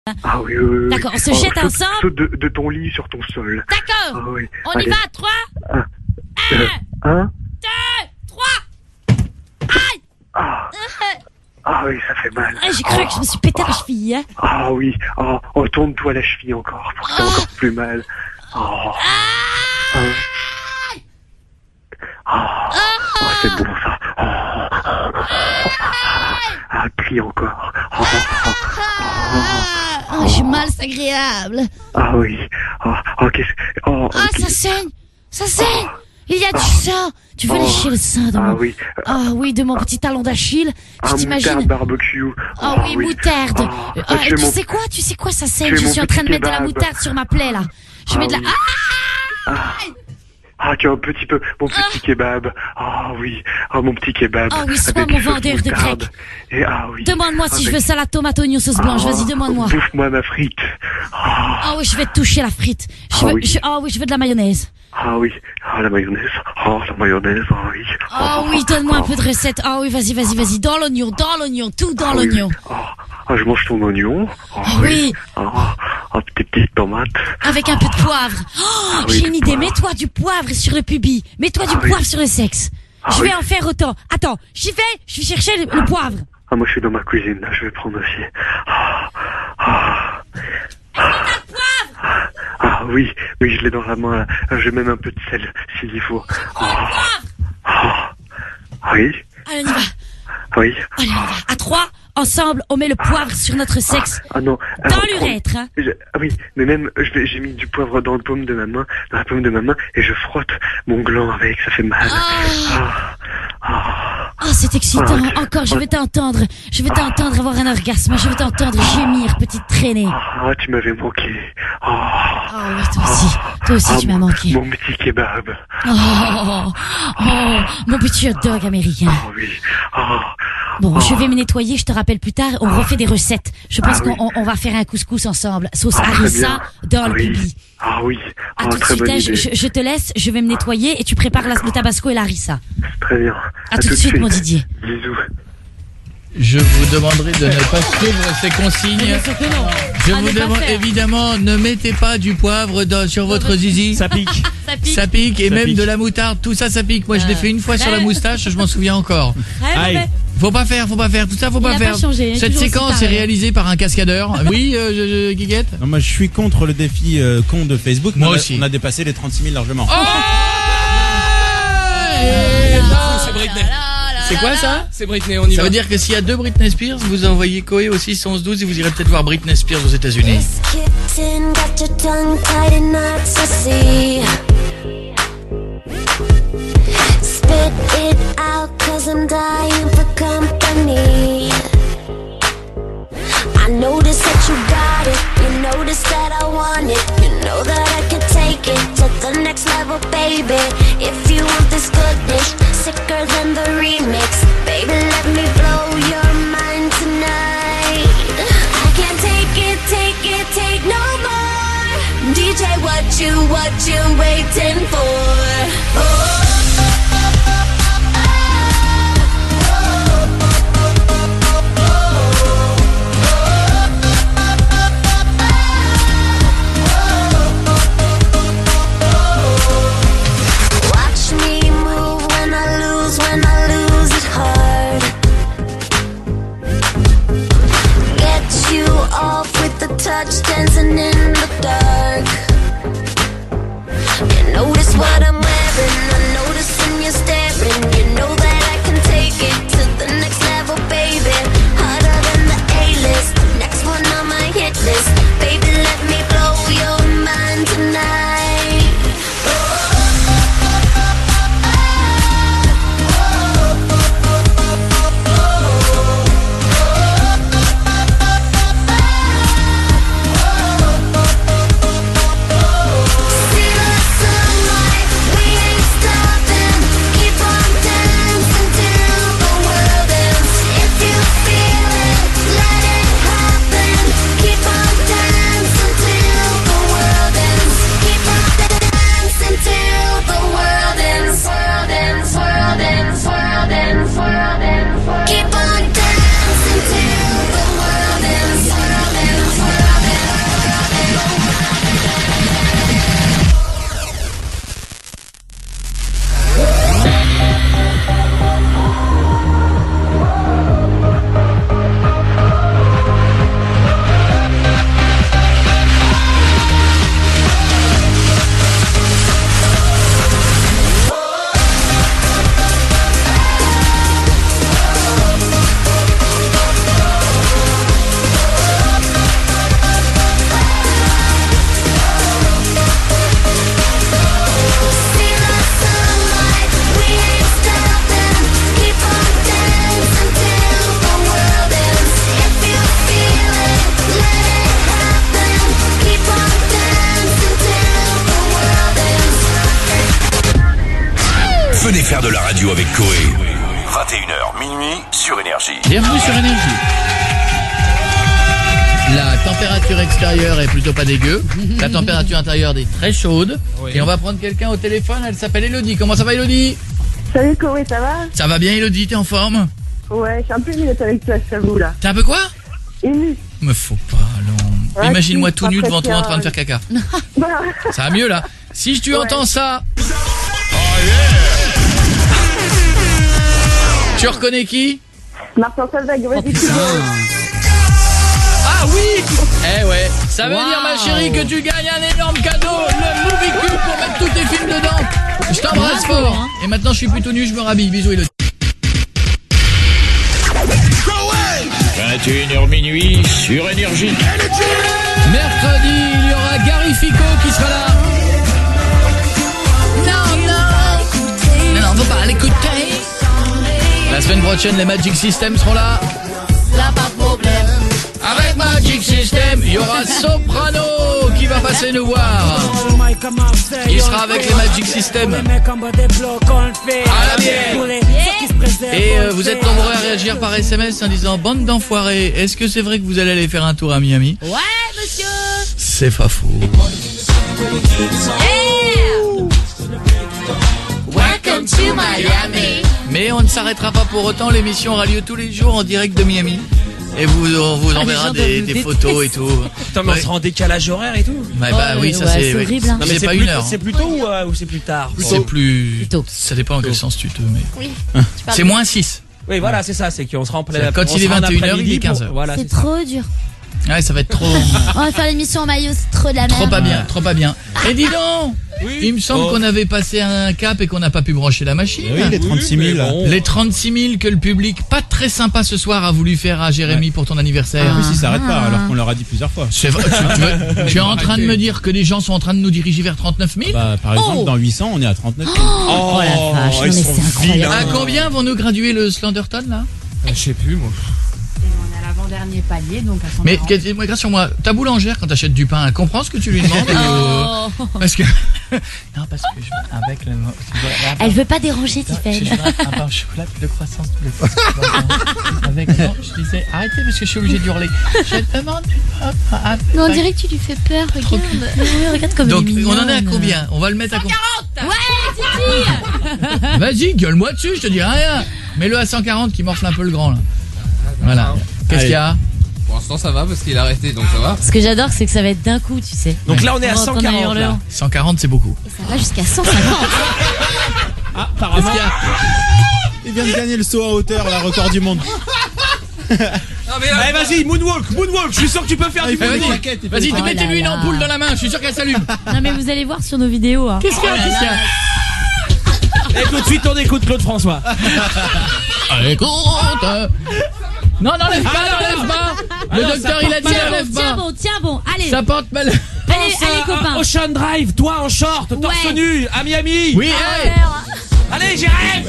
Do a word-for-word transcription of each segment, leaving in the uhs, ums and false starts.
Ah oui, oui, oui. D'accord, on se Oh, jette saute, ensemble. saute de, de ton lit sur ton sol. D'accord. Ah oui. On Allez. y va, trois, Un, deux, un. deux, trois. Aïe. Ah. Euh, Ah oui, ça fait mal. ah, J'ai cru que je me suis pété la cheville, hein. Ah oui. Oh, oh tourne-toi la cheville encore, pour que t'aies Oh. encore plus mal. Oh. Ah. Hein. Oh. Oh, c'est bon ça. Oh. Ah, plie encore. Oh. Oh, j'ai mal, c'est agréable. Ah oui. Oh, oh, qu'est-ce... Oh, Ah, qu'est-ce- ça saigne, ça saigne. Il y a du sang. Tu veux Oh. lécher le sang de Ah mon... oui. Ah oui, de mon petit talon d'Achille. Tu Un t'imagines? moutarde barbecue. Ah oui, moutarde. Oh, Ah, tu es tu mon- sais quoi? Tu sais quoi, ça saigne. tu es Je mon suis en train de petit mettre de la kebab. moutarde sur ma plaie, là. Je Ah mets de la... oui. Ah. Ah, tu as un petit peu, mon petit kebab. Ah oui, ah mon petit kebab. Ah oui, sois avec mon une sauce vendeur de moutarde. grec. Et ah oui. Demande-moi si je Avec- veux salade tomate oignon sauce blanche. Vas-y, demande-moi. Bouffe-moi ma frite. Ah, Ah oui, je vais te toucher la frite. Je Ah veux... oui. je- Ah oui, je veux de la mayonnaise. ah oui, ah la mayonnaise. Ah la mayonnaise, ah oui. Ah oui, donne-moi un peu de recette. Ah oui, vas-y, vas-y, vas-y. Dans l'oignon, dans l'oignon, tout dans Ah oui. l'oignon. Ah, ah, je mange ton oignon. Ah Oui. Ah, ah tes petites tomates. Avec un peu de poivre. Oh, Ah oui, j'ai du une idée. poivre. Mets-toi du poivre sur le pubis. Mets-toi du Ah oui. poivre sur le sexe. Ah je vais oui. en faire autant. Attends, j'y vais. Je vais chercher le, le poivre. Ah moi je suis dans ma cuisine, là, je vais prendre aussi. Ah, ah. Ah oui, oui, je l'ai dans la main, là. Je vais même un peu de sel, s'il y faut. Ah, ah. Oui, Allez, on y va. oui. Allez, on y va. À trois, ensemble, on met le poivre sur notre sexe. Ah non. Dans alors, l'urètre, hein. je- Ah oui, mais même, je vais- j'ai mis du poivre dans le paume de ma main, dans la paume de ma main, et je frotte mon gland avec, ça fait mal. Ah, ah. Oh, c'est excitant. Ah, ok. Encore, je vais t'entendre. Je vais t'entendre avoir un orgasme. Je vais t'entendre gémir, petite traînée. Ah, tu m'avais manqué. Ah, Oh oui, toi aussi. Toi aussi, ah, tu m'as mon- manqué. Mon petit kebab. Oh, oh, oh, mon petit hot dog américain. Ah oui. Ah, Bon, ah. je vais me nettoyer, je te rappelle plus tard, on refait des recettes. Je pense Ah oui. qu'on on- on va faire un couscous ensemble. Sauce Ah, très harissa bien. dans le Oui. pubis. Ah oui. À Ah, tout de très suite, bonne hein, je, idée. je- je te laisse, je vais me nettoyer et tu prépares la, le tabasco et la harissa. Très bien. À tout de suite, mon Didier. Bisous. Je vous demanderai de ne pas suivre ces consignes. faut que non. Je À vous ne pas demande faire. évidemment, ne mettez pas du poivre dans- sur votre zizi. Ça pique. Ça pique. Ça pique et Ça même pique. de la moutarde, tout ça, ça pique. Moi, je l'ai Euh, fait une fois sur la ouais. moustache, je m'en souviens encore. Ouais, Aïe. mauvais. Faut pas faire, faut pas faire, tout ça, faut Il pas a faire. pas changé, il est Cette toujours aussi séquence est pareil. réalisée par un cascadeur. Oui, euh, je, je, Guiguette. Non, moi je suis contre le défi euh, con de Facebook. Moi On a- aussi. On a dépassé les trente-six mille largement. Oh Eh Et non. C'est Britney. C'est quoi ça? C'est Britney, on y Ça va. veut dire que s'il y a deux Britney Spears, vous envoyez Koé au six onze douze et vous irez peut-être voir Britney Spears aux États-Unis. Kitten, got your tongue tied and not to see. Spit it out, cause I'm dying for company. I notice that you got it, you notice that I want it. You know that I can take it to the next level, baby. If you want this goodness, sicker than the remix. Baby, let me blow your mind tonight. I can't take it, take it, take no more. D J, what you, what you waiting for? Oh. Watch me move when I lose, when I lose it hard. Get you off with the touch, dancing in the dark. You notice what I'm wearing, I notice when you're staring. You know that I can take it to the next level, baby. Harder than the A-list, next one on my hit list. Baby, let me blow your mind tonight. Venez faire de la radio avec Coé. vingt et une heures minuit sur Énergie. Bienvenue sur Énergie. La température extérieure est plutôt pas dégueu. La température intérieure est très chaude. Oui. Et on va prendre quelqu'un au téléphone. Elle s'appelle Elodie. Comment ça va, Elodie? Salut Coé, ça va? Ça va bien, Elodie? T'es en forme? Ouais, je suis un peu émue d'être avec toi, je t'avoue là. T'es un peu quoi? Émue. Me faut pas, non. Ouais, Imagine-moi si, tout nu devant toi en train de faire caca. Ça va mieux là. Si tu ouais. entends ça. Oh yeah. Tu reconnais qui? Martin Solveig, vas-y. Ah oui. Eh ouais. Ça veut wow. dire ma chérie que tu gagnes un énorme cadeau, le Movie Cube pour mettre tous tes films dedans. Je t'embrasse wow. fort. Hein. Et maintenant je suis plus tout nu, je me rhabille. Bisous Elodie. vingt et une heures minuit sur Énergie. Mercredi, il y aura Gary Fico qui sera là. Non, non. Non, non, faut pas l'écouter. La semaine prochaine, les Magic System seront là. Là, pas de problème. Avec Magic System, il y aura Soprano qui va passer nous voir. Il sera avec les Magic System. À la bière. Et euh, vous êtes nombreux à réagir par S M S en disant bande d'enfoirés. Est-ce que c'est vrai que vous allez aller faire un tour à Miami? Ouais, monsieur. C'est pas faux. Yeah. Welcome to Miami. Mais on ne s'arrêtera pas pour autant. L'émission aura lieu tous les jours en direct de Miami. Et vous, on vous enverra ah, des, des photos et tout. Putain, mais ouais. on sera en décalage horaire et tout. Bah, bah oui, ça ouais, c'est. C'est oui. horrible. Hein. Non, mais c'est pas une plus, heure. C'est plus tôt ou, euh, ou c'est plus tard? C'est plus. Plutôt. Ça dépend en quel sens tu te mets. Oui. C'est moins six. Oui, voilà, c'est ça. C'est qu'on sera en plein. Quand il est vingt et une heures, il est quinze heures. Voilà, c'est trop dur. Ouais, ça va être trop. On va faire l'émission en maillot, c'est trop de la merde. Trop pas bien, trop pas bien. Et dis donc, oui. il me semble oh. qu'on avait passé un cap et qu'on n'a pas pu brancher la machine. Oui, les trente-six mille. Bon. Les trente-six mille que le public, pas très sympa ce soir, a voulu faire à Jérémy ouais. pour ton anniversaire. Ah. En plus, il s'arrête pas, alors qu'on leur a dit plusieurs fois. C'est vrai, tu, tu, veux, tu es en train de me dire que les gens sont en train de nous diriger vers trente-neuf mille? Bah, par exemple, oh. dans huit cents, on est à trente-neuf mille. Oh, oh la vache, ils sont incroyables. À combien vont nous graduer le Slenderton là? Je sais plus, moi. Dernier palier, donc à cent quarante. Mais moi, grâce sur moi, ta boulangère quand t'achètes du pain, elle comprend ce que tu lui demandes. Oh. Parce que non, parce que je, avec le. Elle veut pas déranger, Tiffany. Je voudrais un pain au chocolat de croissance tous les fois. Avec non, je disais arrêtez parce que je suis obligé d'hurler. Je demande du pain. Non, on dirait que tu lui fais peur. Regarde, oui, regarde comme donc elle est mignonne. on en est à combien? On va le mettre à combien? cent quarante. Ouais, Titi. Vas-y, gueule-moi dessus, je te dis rien. Mets-le à cent quarante qui morfle un peu le grand là. Voilà. Qu'est-ce qu'il y a? Pour l'instant ça va parce qu'il a arrêté donc ça va. Ce que j'adore c'est que ça va être d'un coup, tu sais. Donc là on est à cent quarante là. cent quarante c'est beaucoup. Et ça va jusqu'à cent cinquante. Ah, apparemment. Il vient de gagner le saut à hauteur, la record du monde. Non mais allez, vas-y, moonwalk, moonwalk, je suis sûr que tu peux faire ah, du moonwalk. Vas-y, vas-y oh mettez-lui une ampoule dans la main, je suis sûr qu'elle s'allume. Non mais vous allez voir sur nos vidéos. Hein. Qu'est-ce qu'il y a? Qu'est-ce qu'il y a? Et tout de suite on écoute Claude François. Allez, écoute. Non, n'enlève pas, n'enlève pas. Le Alors, docteur, il a dit n'enlève pas. Tiens bon, tiens bon, allez. Ça porte mal. Allez, allez, copains. Ocean Drive, toi en short, torse ouais. nu, à Miami. Oui, ah, hey. Allez, Jérémy.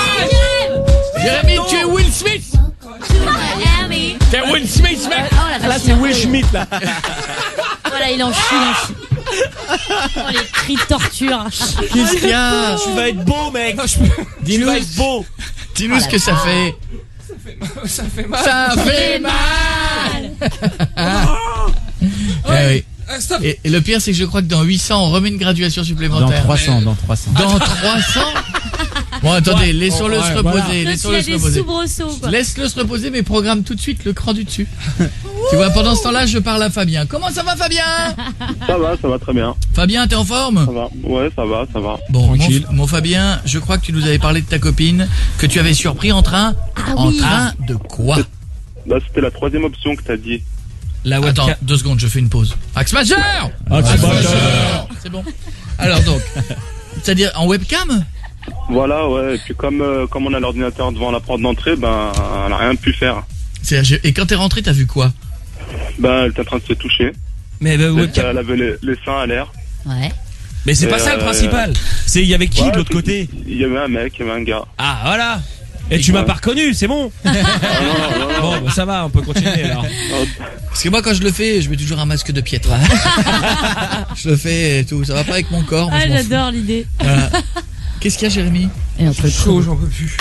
Jérémy, tu es Will Smith. Miami. T'es Will Smith, mec. Oh, la là, c'est Will Smith, là. Voilà, il en chie, il en chie. Oh, les cris de torture. Qu'est-ce qu'il y a? Tu vas être beau, mec. Dis-nous. Tu vas être beau. Dis-nous ce que ça fait. Ça fait mal. Ça fait mal. Eh oui. Et, et le pire c'est que je crois que dans huit cents on remet une graduation supplémentaire. Dans trois cents, dans trois cents. Dans trois cents. Bon attendez, laissons-le se reposer, laissons-le se reposer. Laisse-le se reposer mais programme tout de suite le cran du dessus. Tu vois, pendant ce temps-là, je parle à Fabien. Comment ça va Fabien? Ça va, ça va très bien. Fabien, t'es en forme? Ça va. Ouais, ça va, ça va. Bon, mon, mon Fabien, je crois que tu nous avais parlé de ta copine que tu avais surpris en train. Ah en oui. train de quoi? Bah, c'était la troisième option que t'as dit. La Attends, deux secondes, je fais une pause. Axe Majeur. Axe Majeur. C'est bon. Alors donc, c'est-à-dire en webcam? Voilà, ouais. Et puis comme euh, comme on a l'ordinateur devant la porte d'entrée, ben elle a rien pu faire. Et quand t'es rentré, t'as vu quoi? Ben elle était en train de se toucher. Mais bah, webcam... elle avait les, les seins à l'air. Ouais. Mais c'est et pas ça euh, le principal. C'est il y avait qui ouais, de l'autre côté? Il y avait un mec, il y avait un gars. Ah voilà. Et, et tu m'as pas reconnu, c'est bon. Ah, non, non, non. Bon, bah, ça va, on peut continuer alors. Parce que moi quand je le fais, je mets toujours un masque de piètre. Je le fais et tout, ça va pas avec mon corps. Ah, j'adore l'idée. Voilà. Qu'est-ce qu'il y a, Jérémy? Et entre le chaud, j'en peux plus.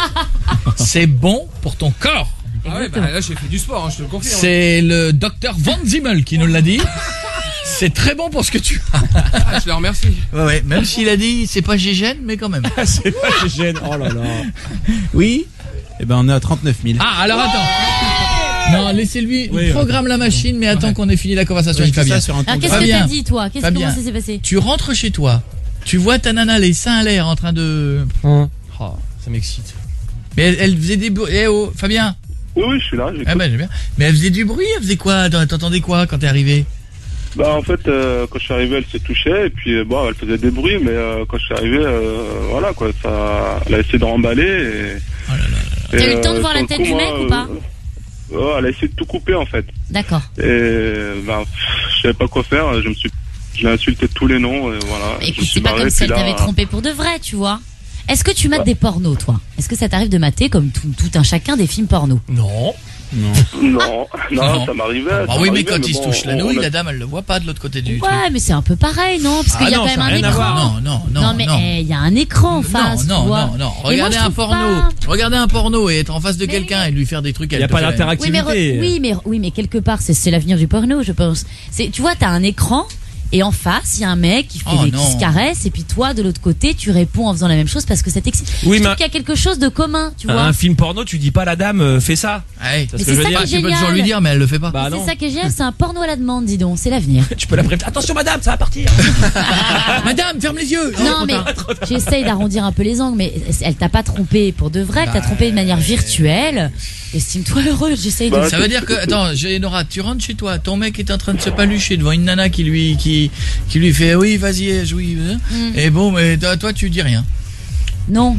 C'est bon pour ton corps. Ah ouais, bah là j'ai fait du sport, hein, je te le confirme. C'est le docteur Van Zimmel qui nous l'a dit. C'est très bon pour ce que tu as. Ah, je le remercie. Ouais, ouais, même s'il a dit c'est pas gégène, mais quand même. C'est pas gégène, oh là là. Oui. Eh ben on est à trente-neuf mille. Ah, alors attends. Non, laissez-lui, Oui, programme ouais. la machine, mais attends Ouais. qu'on ait fini la conversation Ouais, avec je fais Fabien. ça sur un Alors, compte. qu'est-ce que Fabien. t'as dit, toi? Qu'est-ce Fabien. comment ça s'est passé? Tu rentres chez toi, tu vois ta nana les seins à l'air en train de... Oh, ça m'excite. Mais elle, elle faisait des bruits... Eh oh, Fabien. Oui, oui, je suis là. Ah ben, j'ai bien. Mais elle faisait du bruit, elle faisait quoi? T'entendais quoi quand t'es arrivé? Bah en fait, euh, quand je suis arrivé, elle se touchait et puis euh, bon, elle faisait des bruits, mais euh, quand je suis arrivé, euh, voilà quoi, ça, elle a essayé de remballer. Et, oh là là là. T'as eu le temps de euh, voir sur la le tête coup, du moi, mec ou pas? euh, ouais, elle a essayé de tout couper en fait. D'accord. Et bah, je savais pas quoi faire. Je me suis, je l'ai insulté de tous les noms. Et voilà. Je me Écoute, suis c'est pas barré, comme si elle puis là- t'avait trompé pour de vrai, tu vois. Est-ce que tu mates Ouais. des pornos, toi? Est-ce que ça t'arrive de mater, comme tout, tout un chacun, des films porno? Non. Non. Non, non, Non. ça m'arrivait. Ah ça oui, mais m'arrivait, quand il se bon, touche la on- nouille, on a- la dame, elle le voit pas de l'autre côté du truc. Ouais, mais c'est un peu pareil, non? Parce qu'il Ah y a non, quand ça même a un rien à écran. voir. Non, non, non, Non, mais non. eh, il y a un écran en face, non, tu vois. non, non, Et moi, regardez je un trouve porno, pas- regardez un porno et être en face de Mais- quelqu'un et lui faire des trucs. Il n'y a elle pas te fait- Oui mais, d'interactivité. re- oui, mais, oui, mais quelque part, c'est, c'est l'avenir du porno, je pense. C'est, tu vois, t'as un écran, et en face, il y a un mec qui fait Oh des, qui non. se caresse, et puis toi, de l'autre côté, tu réponds en faisant la même chose parce que ça t'excite. Oui, je mais- trouve qu'il y a quelque chose de commun, tu vois. Un film porno, tu dis pas à la dame, euh, fais ça. Ouais. C'est Mais ce que c'est je veux ça dire. qui est Tu peux génial. toujours lui dire, mais elle le fait pas. Bah c'est non. ça qui est génial, c'est un porno à la demande, dis donc, c'est l'avenir. Tu peux la prévenir. Attention madame, ça va partir. Madame, ferme les yeux. Non, mais j'essaye d'arrondir un peu les angles, mais elle t'a pas trompé pour de vrai, elle t'a Bah, trompé de manière virtuelle. Estime-toi heureuse, j'essaye de. Bah, Ça veut dire que, attends, j'ai- Nora, tu rentres chez toi, ton mec est en train de se palucher devant une nana qui lui, qui, qui lui fait, oui, vas-y, jouis, hein. Mm. Et bon, mais toi, toi, tu dis rien. Non.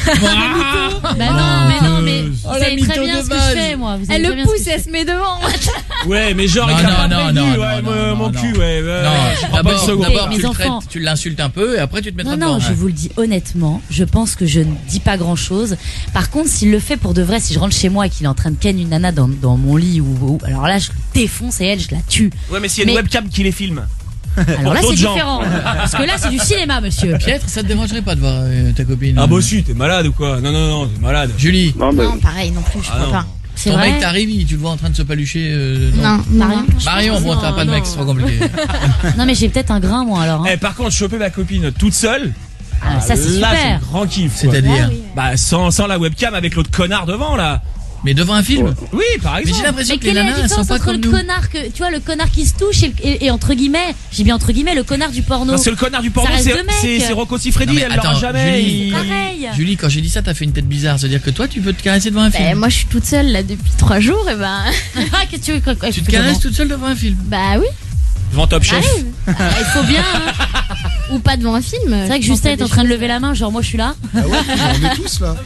Bah non, mais non, mais vous Oh, la savez mytho très bien de ce que base. je fais, moi. Vous savez Elle très le bien ce que pousse, je elle fais. se met devant. Ouais, mais genre, Non, il t'a non, pas non, prévenu. non, Ouais, non, mon- non, mon non. cul, ouais. ouais, Non, je prends pas une d'abord, seconde. d'abord, Mes tu le enfants. traites, tu l'insultes un peu et après tu te mettras Non, devant. non, je hein. vous le dis honnêtement, je pense que je ne dis pas grand chose. Par contre, s'il le fait pour de vrai, si je rentre chez moi et qu'il est en train de ken une nana dans, dans mon lit, ou, ou- alors là, je le défonce et elle, je la tue. Ouais, mais s'il y a une Mais- webcam qui les filme. Alors là, d'autres c'est gens. différent. Parce que là, c'est du cinéma, monsieur. Pietre, ça te dérangerait pas de voir euh, ta copine? Ah euh, bah si, t'es malade ou quoi? Non, non, non, t'es malade. Julie, Non, mais Non, pareil non plus, je Ah crois non. pas. C'est ton vrai. mec t'arrive, tu le vois en train de se palucher. euh, Non, Marion. non. Marion, bon, t'as pas de mec, c'est trop compliqué. Non, mais j'ai peut-être un grain, moi, alors. hein. Eh, par contre, choper ma copine toute seule. Ah, ça, c'est là, super. c'est grand kiff. quoi. C'est-à-dire, Bah, sans, sans la webcam avec l'autre connard devant, là. mais devant un film. Oui, par Mais j'ai exemple. l'impression Mais que les quelle est la nanas, elles sont différence pas entre comme le nous. connard que, tu vois, le connard qui se touche et, et, et entre guillemets, j'ai bien entre guillemets, le connard du porno. Parce que le connard du porno, Ça reste c'est deux mecs. c'est- c'est Rocco Non, Siffredi, mais elle l'aura attends, jamais. Julie, il- Pareil. Julie, quand j'ai dit ça, t'as fait une tête bizarre. C'est-à-dire que toi, tu peux te caresser devant un film. Ben, moi, je suis toute seule là depuis trois jours, et ben. Ah, qu'est-ce que tu veux quoi, quoi, Tu te fais caresses comment toute seule devant un film. Bah oui. Devant Top Chef. Ah, il faut bien. hein. Ou pas devant un film. C'est vrai que Justin est en train de lever la main, genre moi je suis là. Ah ouais, on est tous là.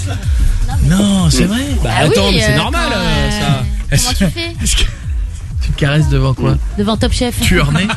Non, c'est vrai. Bah Ah oui, attends, mais c'est euh, normal, quand, euh, euh, ça. Comment tu fais? Est-ce que tu te caresses devant quoi? Devant Top Chef. Tu es né.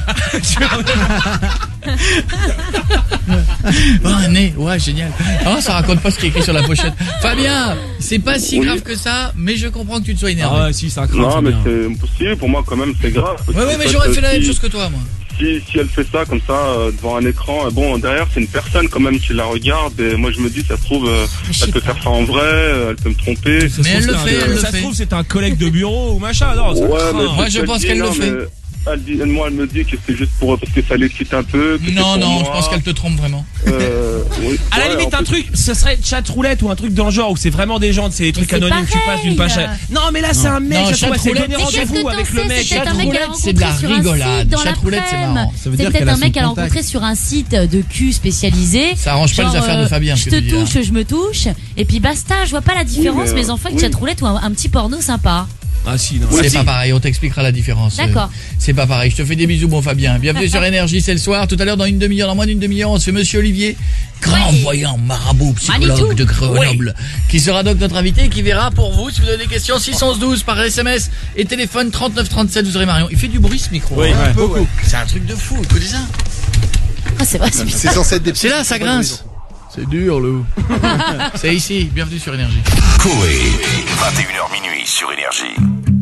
Oh, un nez, ouais, génial. Oh, ça raconte pas ce qui est écrit sur la pochette. Fabien, c'est pas si Oui. grave que ça, mais je comprends que tu te sois énervé. Ah ouais, si, c'est un crâne. non, mais bien. c'est impossible. Pour moi, quand même, c'est grave. Parce Ouais, qu'en ouais, mais fait, j'aurais fait la si- même chose que toi, moi. Si, si elle fait ça comme ça euh, devant un écran, euh, bon derrière c'est une personne quand même qui la regarde et moi je me dis ça se trouve euh, Je sais elle peut pas. faire ça en vrai, euh, elle peut me tromper. Ça se Mais trouve, elle le c'est un- fait, elle le Ça se fait. trouve, c'est un collègue de bureau ou machin. Non, c'est un Ouais, crâne. mais Moi, je elle pense dit, qu'elle le non, fait. mais Elle dit, moi elle me dit que c'est juste pour parce que ça l'excite un peu. que c'est Non, pour non, moi. je pense qu'elle te trompe vraiment. Euh, oui. À la Ouais, limite, en un plus- truc, ce serait chat roulette ou un truc dans le genre où c'est vraiment des gens, c'est des trucs c'est anonymes, tu pareil. passes d'une page à... Non, mais là, c'est un mec, Non, ça se trouve, chat c'est roulette, donné Mais qu'est-ce rendez-vous que avec t'en le sais? mec. C'est peut-être un mec qu'elle a roulette, c'est de la rencontré sur un rigolade. site dans Chat roulette, c'est l'après-midi. marrant. Ça veut C'est dire peut-être qu'elle a un son mec qu'elle a contact. rencontré sur un site de cul spécialisé. Ça arrange pas Genre, les affaires de euh, Fabien, ce Je que te tu dis, touche, je me touche. Et puis basta, je vois pas la différence, mais, mes enfants, avec oui. chat roulette ou un, un petit porno sympa. Ah si, non. C'est si. pas pareil, on t'expliquera la différence. D'accord. Euh, C'est pas pareil. Je te fais des bisous, mon Fabien. Bienvenue sur Énergie, c'est le soir. Tout à l'heure, dans une demi-heure, dans moins d'une demi-heure, on se fait Monsieur Olivier, grand Ouais. voyant, marabout, psychologue Manitou. de Grenoble, qui sera donc notre invité et qui verra pour vous, si vous avez des questions, six onze douze par S M S et téléphone trente-neuf trente-sept, vous aurez Marion. Il fait du bruit, ce micro. Oui, hein. un peu, ouais. C'est un truc de fou, écoutez ça. Ah, c'est vrai, c'est C'est censé être des C'est là, ça grince. C'est dur, le. C'est ici. Bienvenue sur Énergie. Coé, vingt et une heures minuit sur Énergie.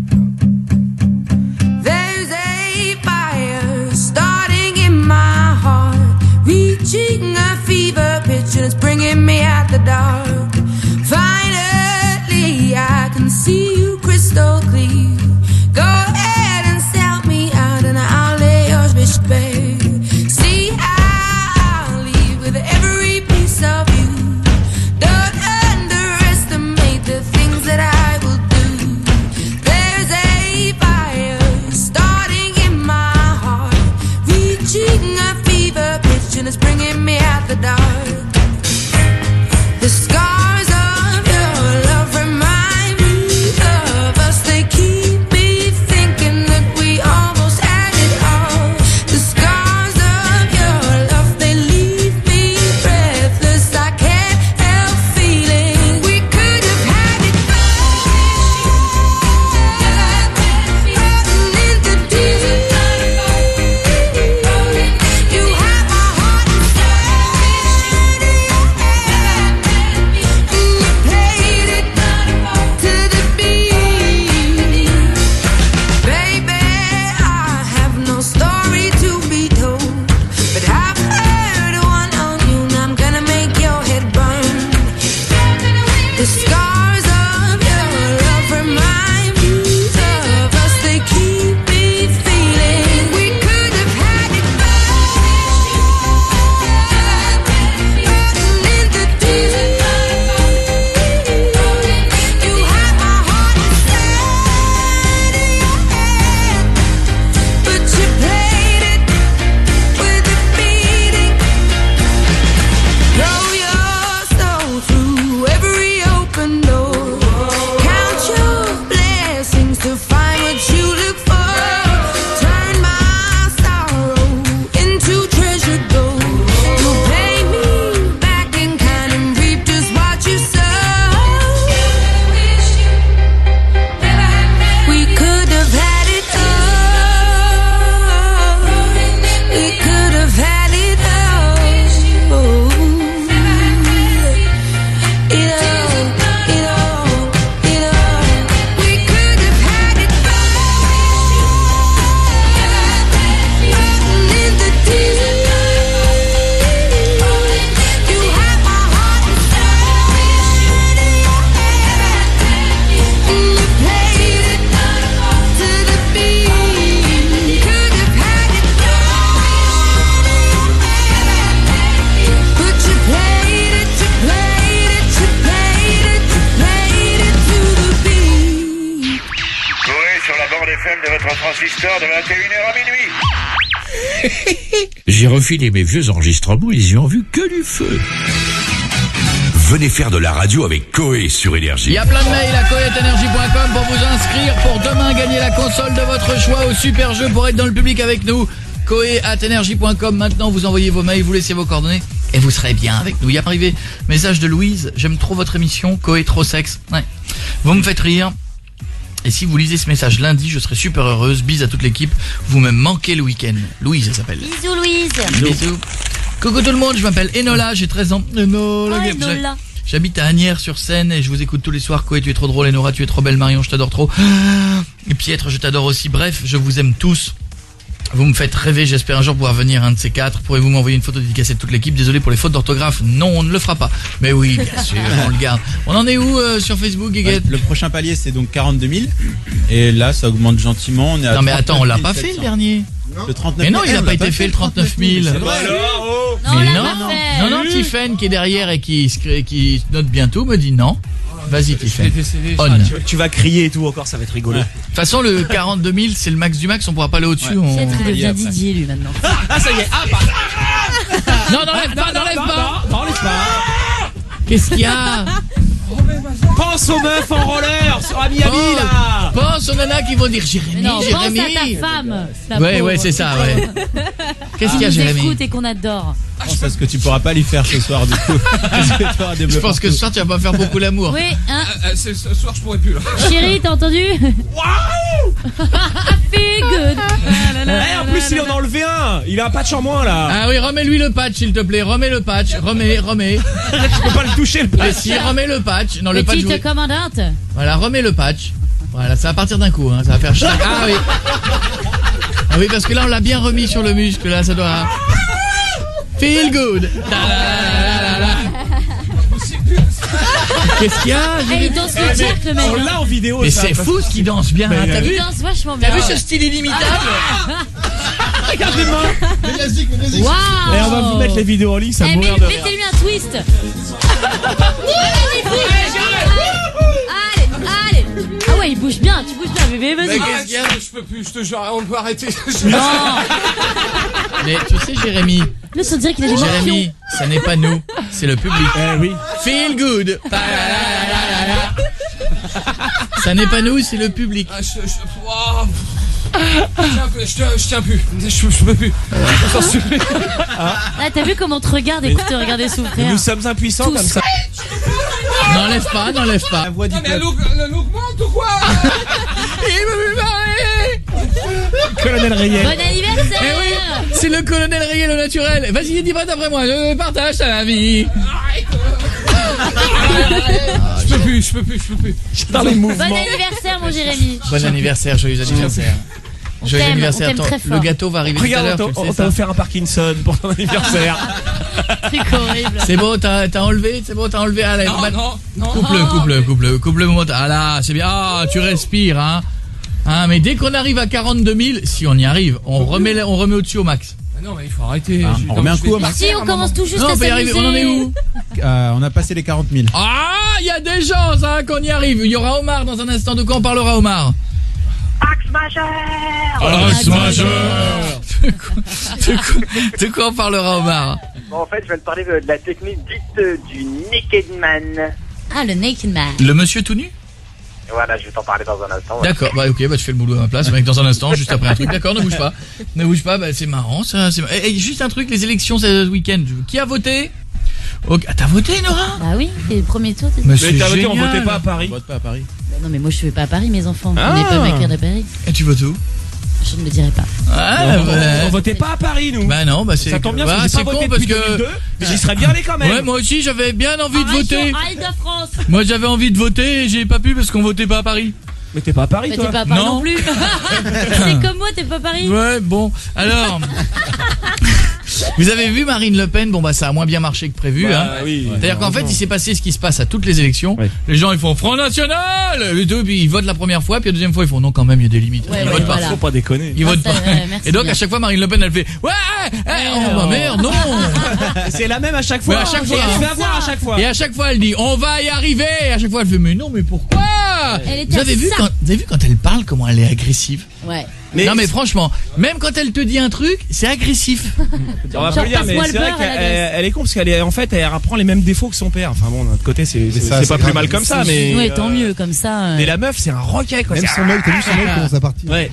There's a fire starting in my heart, reaching a fever pitch and it's bringing me out the dark. Finally, I can see you crystal clear. Go ahead and sell me out and I'll lay yours be spare. See, I'll leave with every piece of you. Don't underestimate the things that I will do. There's a fire starting in my heart, reaching a fever pitch and it's bringing me out the dark. The scars of your love remind me of us. They keep me thinking that we almost had it all. The scars of your love, they leave me breathless. I can't help feeling we could have had it all. Floating in the deep. You have my heart inside. And you played it to the beat. Baby, I have no story to be told, but I've heard one on you and I'm gonna make your head burn. The scars of your love remind me of us. They keep me feeling we could have had it all. Floating in the deep. You have my heart inside of your hand, but you played it with a beating. Throw your soul through every open door. Count your blessings to find what you look for. Turn my sorrow into treasure gold. You'll pay me back in kind and reap just what you sow. We could have had it all. We could have had it all. It all, it all, it all. We could have had it all. Floating in the deep. You have my heart inside of your hand. And you played it to the beat. Could have had it all. But you played it, you played it, you played it, you played it to the beat. Coé sur la bande F M de votre transistor de vingt et une heures à minuit. J'ai refilé mes vieux enregistrements, ils y ont vu que du feu. Venez faire de la radio avec Coé sur Énergie. Il y a plein de mails à coé arobase énergie point com pour vous inscrire pour demain gagner la console de votre choix au super jeu pour être dans le public avec nous. coé arobase énergie point com. Maintenant, vous envoyez vos mails, vous laissez vos coordonnées et vous serez bien avec nous. Il y a arrivé message de Louise. J'aime trop votre émission. Coé trop sexe. Ouais. Vous me faites rire. Et si vous lisez ce message lundi, je serai super heureuse. Bise à toute l'équipe. Vous me manquez le week-end. Louise, elle s'appelle. Bisous Louise. Bisous. Coucou tout le monde, je m'appelle Enola, j'ai treize ans. Enola. Oh, Enola. J'habite à Agnières-sur-Seine et je vous écoute tous les soirs. Coé, tu es trop drôle. Enora, tu es trop belle. Marion, je t'adore trop. Et Pietre, je t'adore aussi. Bref, je vous aime tous. Vous me faites rêver, j'espère un jour pouvoir venir un de ces quatre. Pourrez-vous m'envoyer une photo dédicacée de toute l'équipe? Désolé pour les fautes d'orthographe. Non, on ne le fera pas. Mais oui, bien sûr, on le garde. On en est où euh, sur Facebook, Guéguette? Ouais, le prochain palier, c'est donc quarante-deux mille. Et là, ça augmente gentiment. On est à non mais attends, on l'a pas fait le dernier. Le trente-neuf Mais non, mille. il a pas été fait le trente-neuf mille. C'est vrai. Non, Mais on l'a non, pas fait. non, non, Tiffen qui est derrière et qui, qui note bientôt me dit non. Vas-y, Tiffen. On. Ah, tu, tu vas crier et tout encore, ça va être rigolo. De toute façon, le quarante-deux mille, c'est le max du max, on pourra pas aller au-dessus. Ouais. On... Peut-être qu'il devient Didier lui maintenant. Ah, ça y est. Ah, pardon. Non, n'enlève pas, n'enlève pas. Non, n'enlève pas. Qu'est-ce qu'il y a? Pense aux meufs en roller sur à Miami pense, là. Pense aux nanas qui vont dire Jérémy, non, Jérémy. Pense à ta femme. La ouais, pauvre. ouais, c'est ça, ouais. Qu'est-ce qu'il y a, Qui nous Jérémy? écoute et qu'on adore. Je pense à ce que tu pourras pas lui faire ce soir du coup. Je pense que ce soir tu vas pas faire beaucoup l'amour. Oui, hein. Euh, euh, ce ce soir je pourrais plus là. Chérie, t'as entendu? Waouh. Feel good. Eh, en plus il en a enlevé un. Il a un patch en moins là. Ah oui, remets-lui le patch s'il te plaît, remets le patch, remets, remets. Je peux pas le toucher le Mais patch. si, remets le patch. Non, le patch. Petite vous- commandante. Voilà, remets le patch. Voilà, ça va partir d'un coup, hein, ça va faire chaque... Ah oui. Ah oui, parce que là on l'a bien remis sur le muscle, là ça doit... Feel good. Ta la la la la la. Qu'est-ce qu'il y a? Eh, il danse le Jack, le mec. On l'a en vidéo. Mais ça, c'est parce fou que- ce qu'il danse bien. Mais, hein, T'as euh, vu? Il danse vachement bien. T'as vu ce style inimitable? Regardez-moi. Waouh. Et on va vous mettre les vidéos en ligne, ça Eh, mourir mais- de rire. mettez-lui un twist. Allez, allez. Ah ouais, il bouge bien, tu bouges bien, bébé, vas-y. Arrête, je peux plus, je te jure, on peut arrêter. Non. Mais tu sais, Jérémy. Là, on dirait qu'il a des Jérémy, ça n'est pas nous, c'est le public. Eh oui. Feel good. Ça n'est pas nous, c'est le public. Ah, je, je, wow. je, tiens, plus, je, tiens, je tiens plus, je, je peux plus. Je t'en supplie. Ah, t'as vu comment on te regarde? Écoute, te regarder souffrir. Nous sommes impuissants Tous. comme ça. N'enlève pas, n'enlève pas. La voix du Ah, mais elle peuple. aug- elle augmente ou quoi? Il veut me marier. Colonel Rayet. Bon anniversaire. Eh oui, c'est le colonel Rayet, le naturel. Vas-y, dis-moi d'après moi, je partage ta vie. Je peux plus, je peux plus, je peux plus. Dans les Bon mouvements. anniversaire, mon Jérémy. Bon anniversaire, joyeux anniversaire. On Joyeux t'aime, anniversaire. on t'aime Attends, très fort. le gâteau va arriver tout à Regarde, l'heure, on tu t'a- le on sais t'a ça. offert un Parkinson pour ton anniversaire. Truc horrible. C'est bon, t'as t'as enlevé, c'est bon, t'as enlevé. Allez, Non, ma- non, non. coupe-le, coupe-le, coupe-le, coupe-le moment. Ah là, c'est bien. Ah, tu respires, hein. Hein, mais dès qu'on arrive à quarante-deux mille, si on y arrive, on remet, on remet au-dessus au max. Ah non, mais il faut arrêter. Ah, Je- on non, remet un je coup vais au max. partir, Si, on maman. commence tout juste Non, à on peut y arriver, on en est où? Euh, on a passé les quarante mille. Ah, il y a des chances, hein, qu'on y arrive. Il y aura Omar dans un instant. De quoi on parlera, Omar? Axe majeur. Axe majeur. De quoi, de quoi- de quoi on parlera, Omar? Bon, en fait, je vais te parler de, de la technique dite euh, du Naked Man. Ah, le Naked Man. Le monsieur tout nu? Voilà, je vais t'en parler dans un instant. ouais. D'accord, bah ok, bah je fais le boulot à ma place, mec, dans un instant, juste après un truc. D'accord, ne bouge pas. Ne bouge pas, bah c'est marrant, ça. c'est- Eh, eh, juste un truc, les élections ce week-end. Qui a voté? Ok, ah, t'as voté, Nora? Bah oui, c'est le premier tour. t'es- Mais Mais c'est t'as voté, on génial. votait pas à Paris. On vote pas à Paris. Bah non, mais moi je vais pas à Paris, mes enfants. Ah. On n'est pas macaire à Paris. Et tu votes où? Je ne le dirai pas. Ah, on, ouais. on votait pas à Paris, nous. Bah non, bah c'est Ça tombe bien, bah, parce que j'ai c'est pas con voté parce depuis que deux mille deux, mais j'y serais bien allé quand même. Ouais, moi aussi j'avais bien envie de voter. Île-de-France. Moi j'avais envie de voter et j'ai pas pu parce qu'on votait pas à Paris. Mais t'es pas à Paris, Mais toi. t'es pas à Paris Non. non, plus. C'est comme moi, t'es pas à Paris. Ouais, bon, alors vous avez vu Marine Le Pen? Bon bah ça a moins bien marché que prévu, Bah, hein. oui. C'est-à-dire qu'en fait, il s'est passé ce qui se passe à toutes les élections. Ouais. Les gens ils font Front National, les deux puis ils votent la première fois, puis la deuxième fois ils font non quand même il y a des limites. Ouais, ils ouais, votent pas. voilà. Faut pas déconner. Ils Ah, votent ça, pas. ouais, merci Et donc bien. à chaque fois Marine Le Pen elle fait ouais, eh, oh non. bah merde non. C'est la même à chaque fois. Ouais, à chaque fois, Et elle hein. se fait avoir à chaque fois. Et à chaque fois elle dit on va y arriver. Et à chaque fois elle fait mais non mais pourquoi? Elle était Vous avez vu ça. quand vous avez vu quand elle parle comment elle est agressive? Ouais. Mais- non mais franchement, même quand elle te dit un truc, c'est agressif. On va Genre, pas le dire, mais passe-moi c'est le vrai beurre à la qu'elle graisse. elle est con parce qu'elle est en fait elle reprend les mêmes défauts que son père. Enfin bon, d'un autre côté c'est c'est ça, c'est c'est pas grave. plus mal comme ça, mais Ouais, tant euh, mieux comme ça. euh. Mais la meuf c'est un roquet quoi. Même C'est- son œil, t'as vu son œil comment ça partit? Ouais.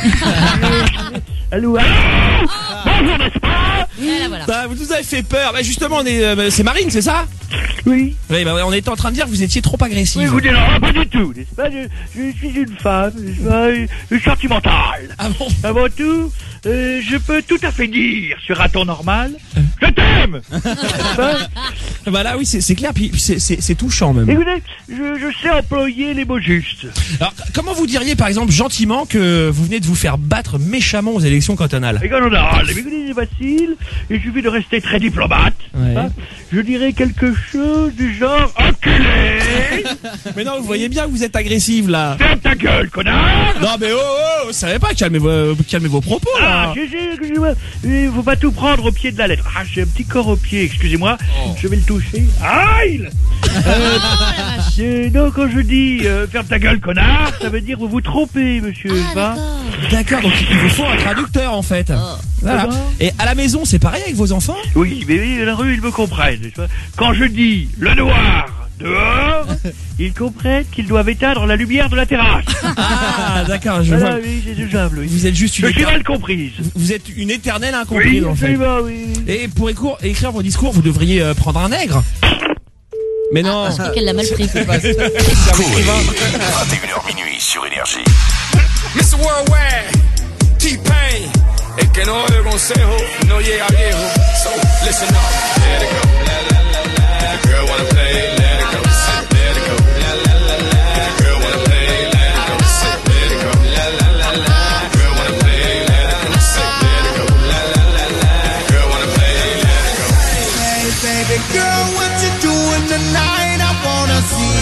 Allô, allô. Bonjour, n'est-ce pas? Voilà, voilà. Bah, vous nous avez fait peur. Bah justement, on est, euh, c'est Marine, c'est ça? Oui. Oui, bah ouais, on était en train de dire que vous étiez trop agressif. Oui, écoutez, non, pas du tout, n'est-ce pas? Je, je suis une femme, n'est-ce pas? Une, une sentimentale. Ah bon? Avant tout, euh, je peux tout à fait dire sur un ton normal, je t'aime. N'est-ce pas? Bah là, oui, c'est c'est clair, puis puis c'est- c'est c'est touchant même. Écoutez, je, je sais employer les mots justes. Alors, comment vous diriez par exemple gentiment que vous venez de vous faire battre méchamment aux élections cantonales? Et quand on a, mais écoutez, c'est facile, il suffit de rester très diplomate. n'est-ce Ouais. pas? Je dirais quelque chose du genre, enculé. Mais non, vous voyez bien que vous êtes agressive là. Ferme ta gueule, connard. Non mais oh oh, vous savez pas, calmez vos, calmez vos propos Ah, là. je sais, excusez-moi, il faut pas tout prendre au pied de la lettre. Ah, j'ai un petit corps au pied, excusez-moi, je vais le toucher. Aïe. euh, euh, non, quand je dis euh, ferme ta gueule, connard, ça veut dire vous vous trompez, monsieur, Ah, pas? D'accord, donc il vous faut un traducteur en fait. Voilà. Comment? Et à la maison, c'est pareil avec vos enfants? Oui, mais oui, la rue, ils me comprennent. n'est-ce pas? Quand je dis le noir dehors, ils comprennent qu'ils doivent éteindre la lumière de la terrasse. Ah, d'accord, je Voilà, vois. oui, c'est simple, oui. Vous êtes juste une Je suis éter- mal comprise. Vous êtes une éternelle incomprise Oui, en fait. absolument, oui. Et pour écour- écrire vos discours, vous devriez euh, prendre un nègre. Mais non. Je crois qu'elle l'a mal pris. Coé, vingt et une heures minuit sur Énergie. mister Worldwide, T-Pain, el que no oye consejo no llega viejo. So listen up, let it go, la la la la. The girl wanna play, let it go, sit, let it go, la la la la. The girl wanna play, let it go, sit, let it go, la la la la. The girl wanna play, let it go, sit, let it go, la la la la. The girl wanna play, let it go. Hey baby girl, what you doing tonight? I wanna see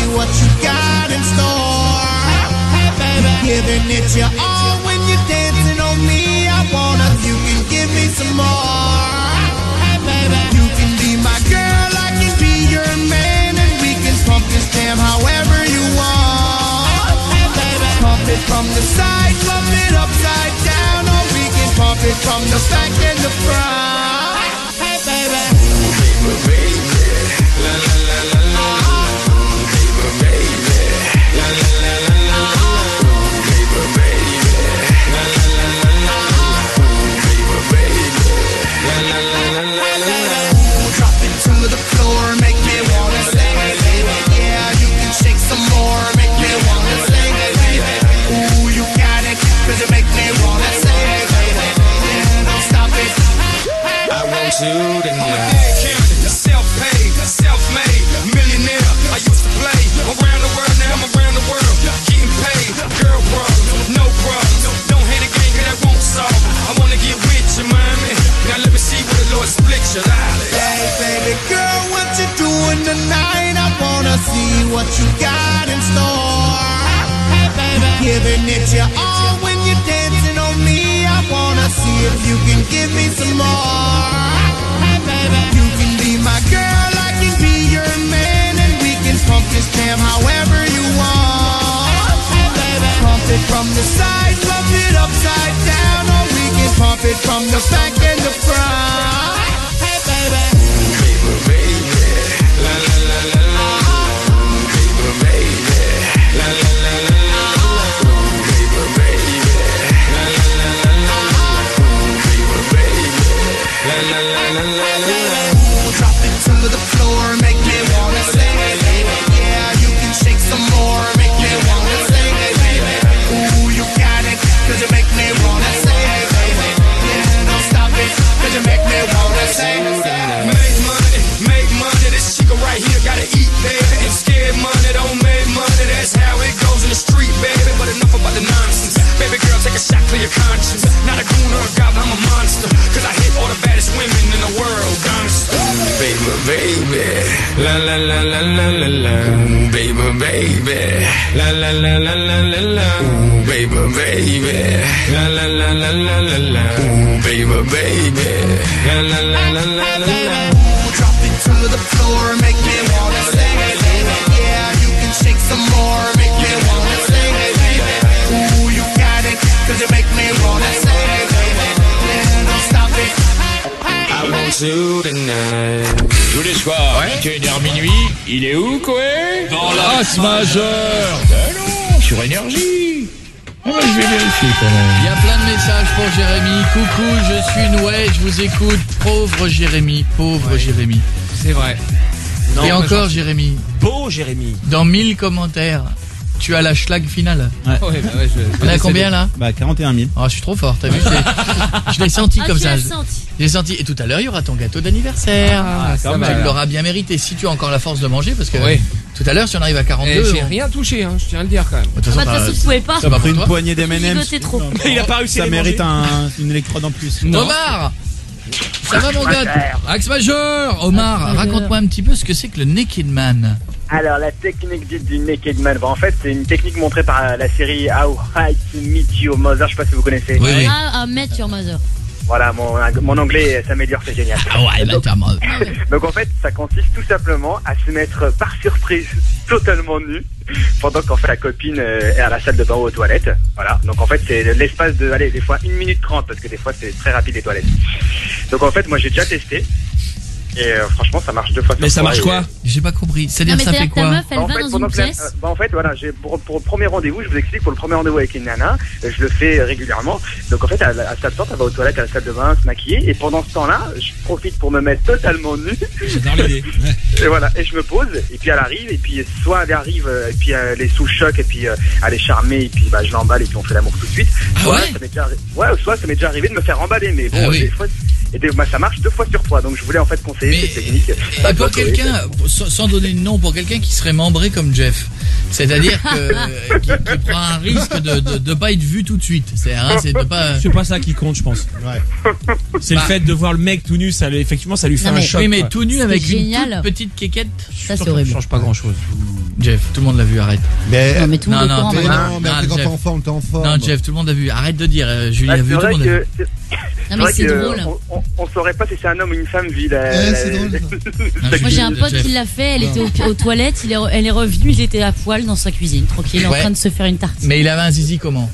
Giving it your all when you're dancing on me. I wanna, you can give me some more. Hey baby, you can be my girl, I can be your man, and we can pump this jam however you want. Hey baby, pump it from the side, pump it upside down, or we can pump it from the back and the front. Hey baby, baby, baby, la la la la la, baby, baby, la la la la la, baby, baby, la la la la la, baby, baby, la la la la la. Drop it to the floor, make me wanna sing, baby. Yeah, you can shake some more, make me wanna sing, baby. Ooh, you got it, 'cause you make me wanna sing, baby. Yeah, don't stop it. I want you to know. Self-paid, self-made, millionaire. I used to play around the world, now I'm around the world, getting paid. Girl problems, no problems. Don't hate a gang, 'cause that won't solve. I wanna get with you, mommy. Now let me see where the Lord splits your life. Hey, baby girl, what you doing tonight? I wanna see what you got in store. Hey, baby, giving it your all when you're dancing on me. I wanna see if you can give me some more. Hey, baby, you can be my girl, I can be your man, and we can pump this jam however you want. Hey, baby, pump it from the side, pump it upside down, or we can pump it from the back and the front. Hey, baby, baby, baby, la la la la la, baby, baby, la la la la la, baby, baby, la la la la la, baby, baby, la la la la la. Drop it to the floor, make me wanna sing, baby. Yeah, you can shake some more, make me wanna sing, baby. Ooh, you got it, 'cause you make me wanna sing, baby. Yeah, don't stop it, 'cause you make me wanna sing. Make money, make money. This chica right here gotta eat, baby. And scared money don't make money. That's how it goes in the street, baby. But enough about the nonsense. Baby girl, take a shot, clear your conscience. Not a goon or a goblin, I'm a monster. 'Cause I hit all the baddest women in the world, gangsta. Baby, baby, la la la la la la la. Baby, baby, la la la la la la la. Baby, baby, la la la la la la la. Baby, baby, la la la la la la la. Drop it to the floor, make me wanna sing, baby. Yeah, you can shake some more, make me wanna sing, baby. Ooh, you got it, 'cause you make me wanna sing, baby. Yeah, don't stop it. I want you tonight. Tous les soirs, vingt et une heures minuit, il est où, Koé? Dans la race majeure. Ben non, sur Énergie. Ah bah, je vais vérifier quand même. Il y a plein de messages pour Jérémy. Coucou, je suis Noué, je vous écoute. Pauvre Jérémy, pauvre ouais. Jérémy. C'est vrai. Non, et encore Jérémy. Beau Jérémy. Dans mille commentaires, tu as la schlag finale. Ouais. Ouais, bah ouais, je, On est à combien là? Bah quarante et un mille. Oh, je suis trop fort, t'as vu? Je l'ai, je l'ai senti Ah, comme tu ça. l'as senti. J'ai senti. Et tout à l'heure, il y aura ton gâteau d'anniversaire. Ah, ça va, tu alors. l'auras bien mérité si tu as encore la force de manger, parce que Oui. tout à l'heure, si on arrive à quarante-deux, Eh, j'ai on- rien touché, hein, je tiens à le dire quand même. de toute Ah façon, bah, de toute t'as- façon, tu pouvais pas. ça va Pris pour une toi. poignée d'M and M's. Gigoter trop. Il a pas réussi à Ça les mérite manger. un, une électrode en plus. Omar, ça va mon gars? Axe Major. Omar, Axe Major. raconte-moi un petit peu ce que c'est que le Naked Man. Alors, la technique dite du Naked Man, bah, en fait, c'est une technique montrée par la série How I Meet Your Mother, je sais pas si vous connaissez. Oui, oui. Ah, à Met Your Mother. Voilà, mon, mon anglais s'améliore, c'est génial. Ah ouais, bah, donc, t'as mal. donc, en fait, ça consiste tout simplement à se mettre par surprise totalement nu pendant qu'en fait la copine euh, est à la salle de bain ou aux toilettes. Voilà, donc en fait, c'est l'espace de, allez, des fois une minute trente, parce que des fois c'est très rapide les toilettes. Donc en fait, moi j'ai déjà testé. Et euh, franchement, ça marche deux fois. Mais ça marche quoi? J'ai pas compris. C'est-à-dire, Non, mais ça fait c'est-à-dire que ta quoi? meuf, elle Bah, en va fait, dans pendant une que la- pièce. euh, bah, en fait, voilà, j'ai pour, pour le premier rendez-vous, je vous explique, pour le premier rendez-vous avec une nana, euh, je le fais régulièrement. Donc en fait, à, la- à cette temps, elle va aux toilettes, à la salle de bain, se maquiller, et pendant ce temps-là, je profite pour me mettre totalement nu. J'adore l'idée. Et voilà, et je me pose, et puis elle arrive, et puis soit elle arrive, euh, et puis euh, elle est sous choc, et puis euh, elle est charmée, et puis bah, je l'emballe, et puis on fait l'amour tout de suite. Ah soit, ouais ça m'est déjà, arri- ouais, soit ça m'est déjà arrivé de me faire emballer, mais bon, Ah oui. des fois, et des- bah, ça marche deux fois sur trois, donc je voulais en fait conseiller Mais- cette technique. Et pour quelqu'un, sans sans donner de nom, pour quelqu'un qui serait membré comme Jeff, c'est-à-dire que qui, qui prend un risque de, de de pas être vu tout de suite. C'est hein, c'est de pas. C'est pas ça qui compte, je pense. Ouais. C'est Bah. le fait de voir le mec tout nu, ça, lui- effectivement, ça lui fait Non, un mais- choc. Oui, mais quoi. tout nu Ce avec qui est une génial. toute petite quéquette. Ça, c'est Ça horrible. change pas grand chose. Jeff, tout le monde l'a vu, arrête. Mais Non, mais tout le non, monde est au non, courant mais maintenant. non, mais après quand Jeff. t'es en forme, t'es en forme. Non, Jeff, tout le monde l'a vu. Arrête de dire, euh, Julie Ah, a c'est vu, tout le vrai monde a vu. que c'est- Non, c'est mais vrai c'est que drôle. on, on, on saurait pas si c'est un homme ou une femme vu la. Eh, la- c'est drôle, Moi j'ai un pote Jeff. qui l'a fait, elle était aux, aux toilettes, il est, re- elle est revenue, il était à poil dans sa cuisine, tranquille, en Ouais. train de se faire une tartine. Mais il avait un zizi comment?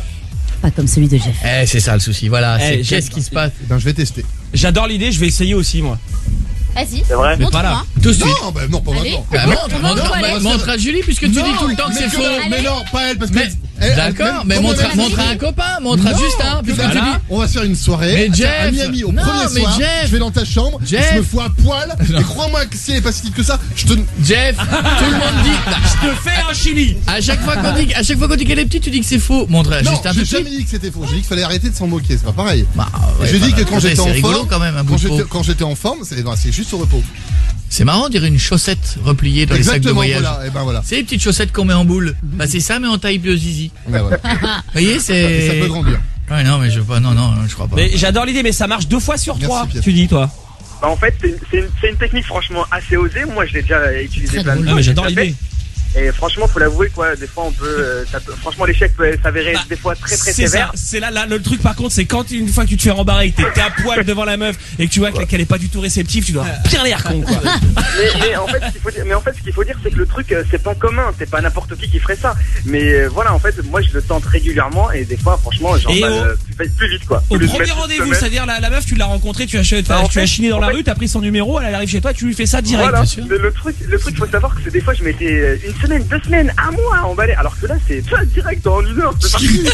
Pas comme celui de Jeff. Eh, c'est ça le souci, voilà. Eh, c'est j'ai- qu'est-ce qui se passe? Ben je vais tester. J'adore l'idée, je vais essayer aussi moi. Vas-y. C'est vrai. Mais pas là. Tout de suite. Non, bah non, pas Allez. maintenant. Bah, montre, on va montre, aux toilettes. montre- montre à Julie, puisque tu Non, dis tout le temps que mais c'est que faux. dalle, Mais non, pas elle, parce que. Mais- elle- D'accord, elle- mais comment montre, elle a montre à dit un copain, montre à Non, Justin, puisque voilà. tu dis. On va se faire une soirée. Mais à Jeff, Miami au non, premier mais soir. Jeff. Je vais dans ta chambre. Jeff. Je me fous à poil. Non. Et crois-moi que si elle est pas si petite que ça, je te. Jeff, tout le monde dit. Je te fais un chili. À chaque fois qu'on dit, à chaque fois qu'on dit qu'elle est petite, tu dis que c'est faux. Montre à Non, Justin tout j'ai de suite. jamais dit que c'était faux. J'ai dit qu'il fallait arrêter de s'en moquer. C'est pas pareil. Bah, ouais, J'ai dit bah, que quand c'est j'étais en rigolo forme, quand même, un bout quand de j'étais faux. quand j'étais en forme, c'est non, c'est juste au repos. C'est marrant, on dirait une chaussette repliée dans les sacs de Exactement, voyage. voilà. Et ben voilà. C'est les petites chaussettes qu'on met en boule. Bah c'est ça, mais en taille de zizi. Ouais, ouais. Vous voyez, Et c'est. ça peut grandir. Ouais, non, mais je pas, non, non, je crois pas. Mais j'adore l'idée, mais ça marche deux fois sur Merci, trois. Pierre. Tu dis toi. Bah, en fait, c'est une, c'est une, c'est une technique franchement assez osée. Moi, je l'ai déjà utilisé Très plein de drôle. fois. Non, mais j'adore j'ai déjà l'idée. fait. Et franchement, faut l'avouer, quoi. Des fois, on peut, euh, ça peut- franchement, l'échec peut s'avérer Bah, des fois très très C'est ça, sévère. c'est là, là le truc par contre, c'est quand une fois que tu te fais rembarrer et que t'es- t'es à poil devant la meuf et que tu vois que- qu'elle est pas du tout réceptive, tu dois bien l'air con quoi. Mais, mais en fait, ce qu'il faut dire, mais en fait, ce qu'il faut dire, c'est que le truc, euh, c'est pas commun, c'est pas n'importe qui qui ferait ça. Mais euh, voilà, en fait, moi, je le tente régulièrement et des fois, franchement, j'en Et parle au- euh, plus, plus vite, quoi. Au lieu de premier mettre une rendez-vous, semaine. c'est-à-dire la, la meuf, tu l'as rencontrée, tu as, tu as, Bah, en tu as fait- chiné dans en la fait- rue, t'as pris son numéro, elle arrive chez toi, tu lui fais ça direct. Voilà. bien sûr. Le, le truc, le truc, faut savoir que c'est des fois, je mettais euh, une semaine, deux semaines, un mois à emballer. Alors que là, c'est tu vois, direct en une heure. C'est parti.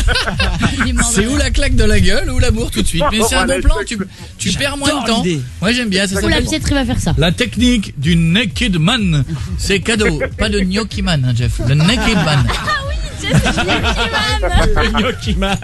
C'est où la claque de la gueule ou l'amour tout de suite. Mais c'est un bon plan, tu, tu perds moins de temps. l'idée. Moi j'aime bien, ça Ou la s'appelle- piètre, il va faire ça. La technique du naked man, c'est cadeau. Pas de gnocchi man, hein, Jeff. Le naked man. Gnocchi man.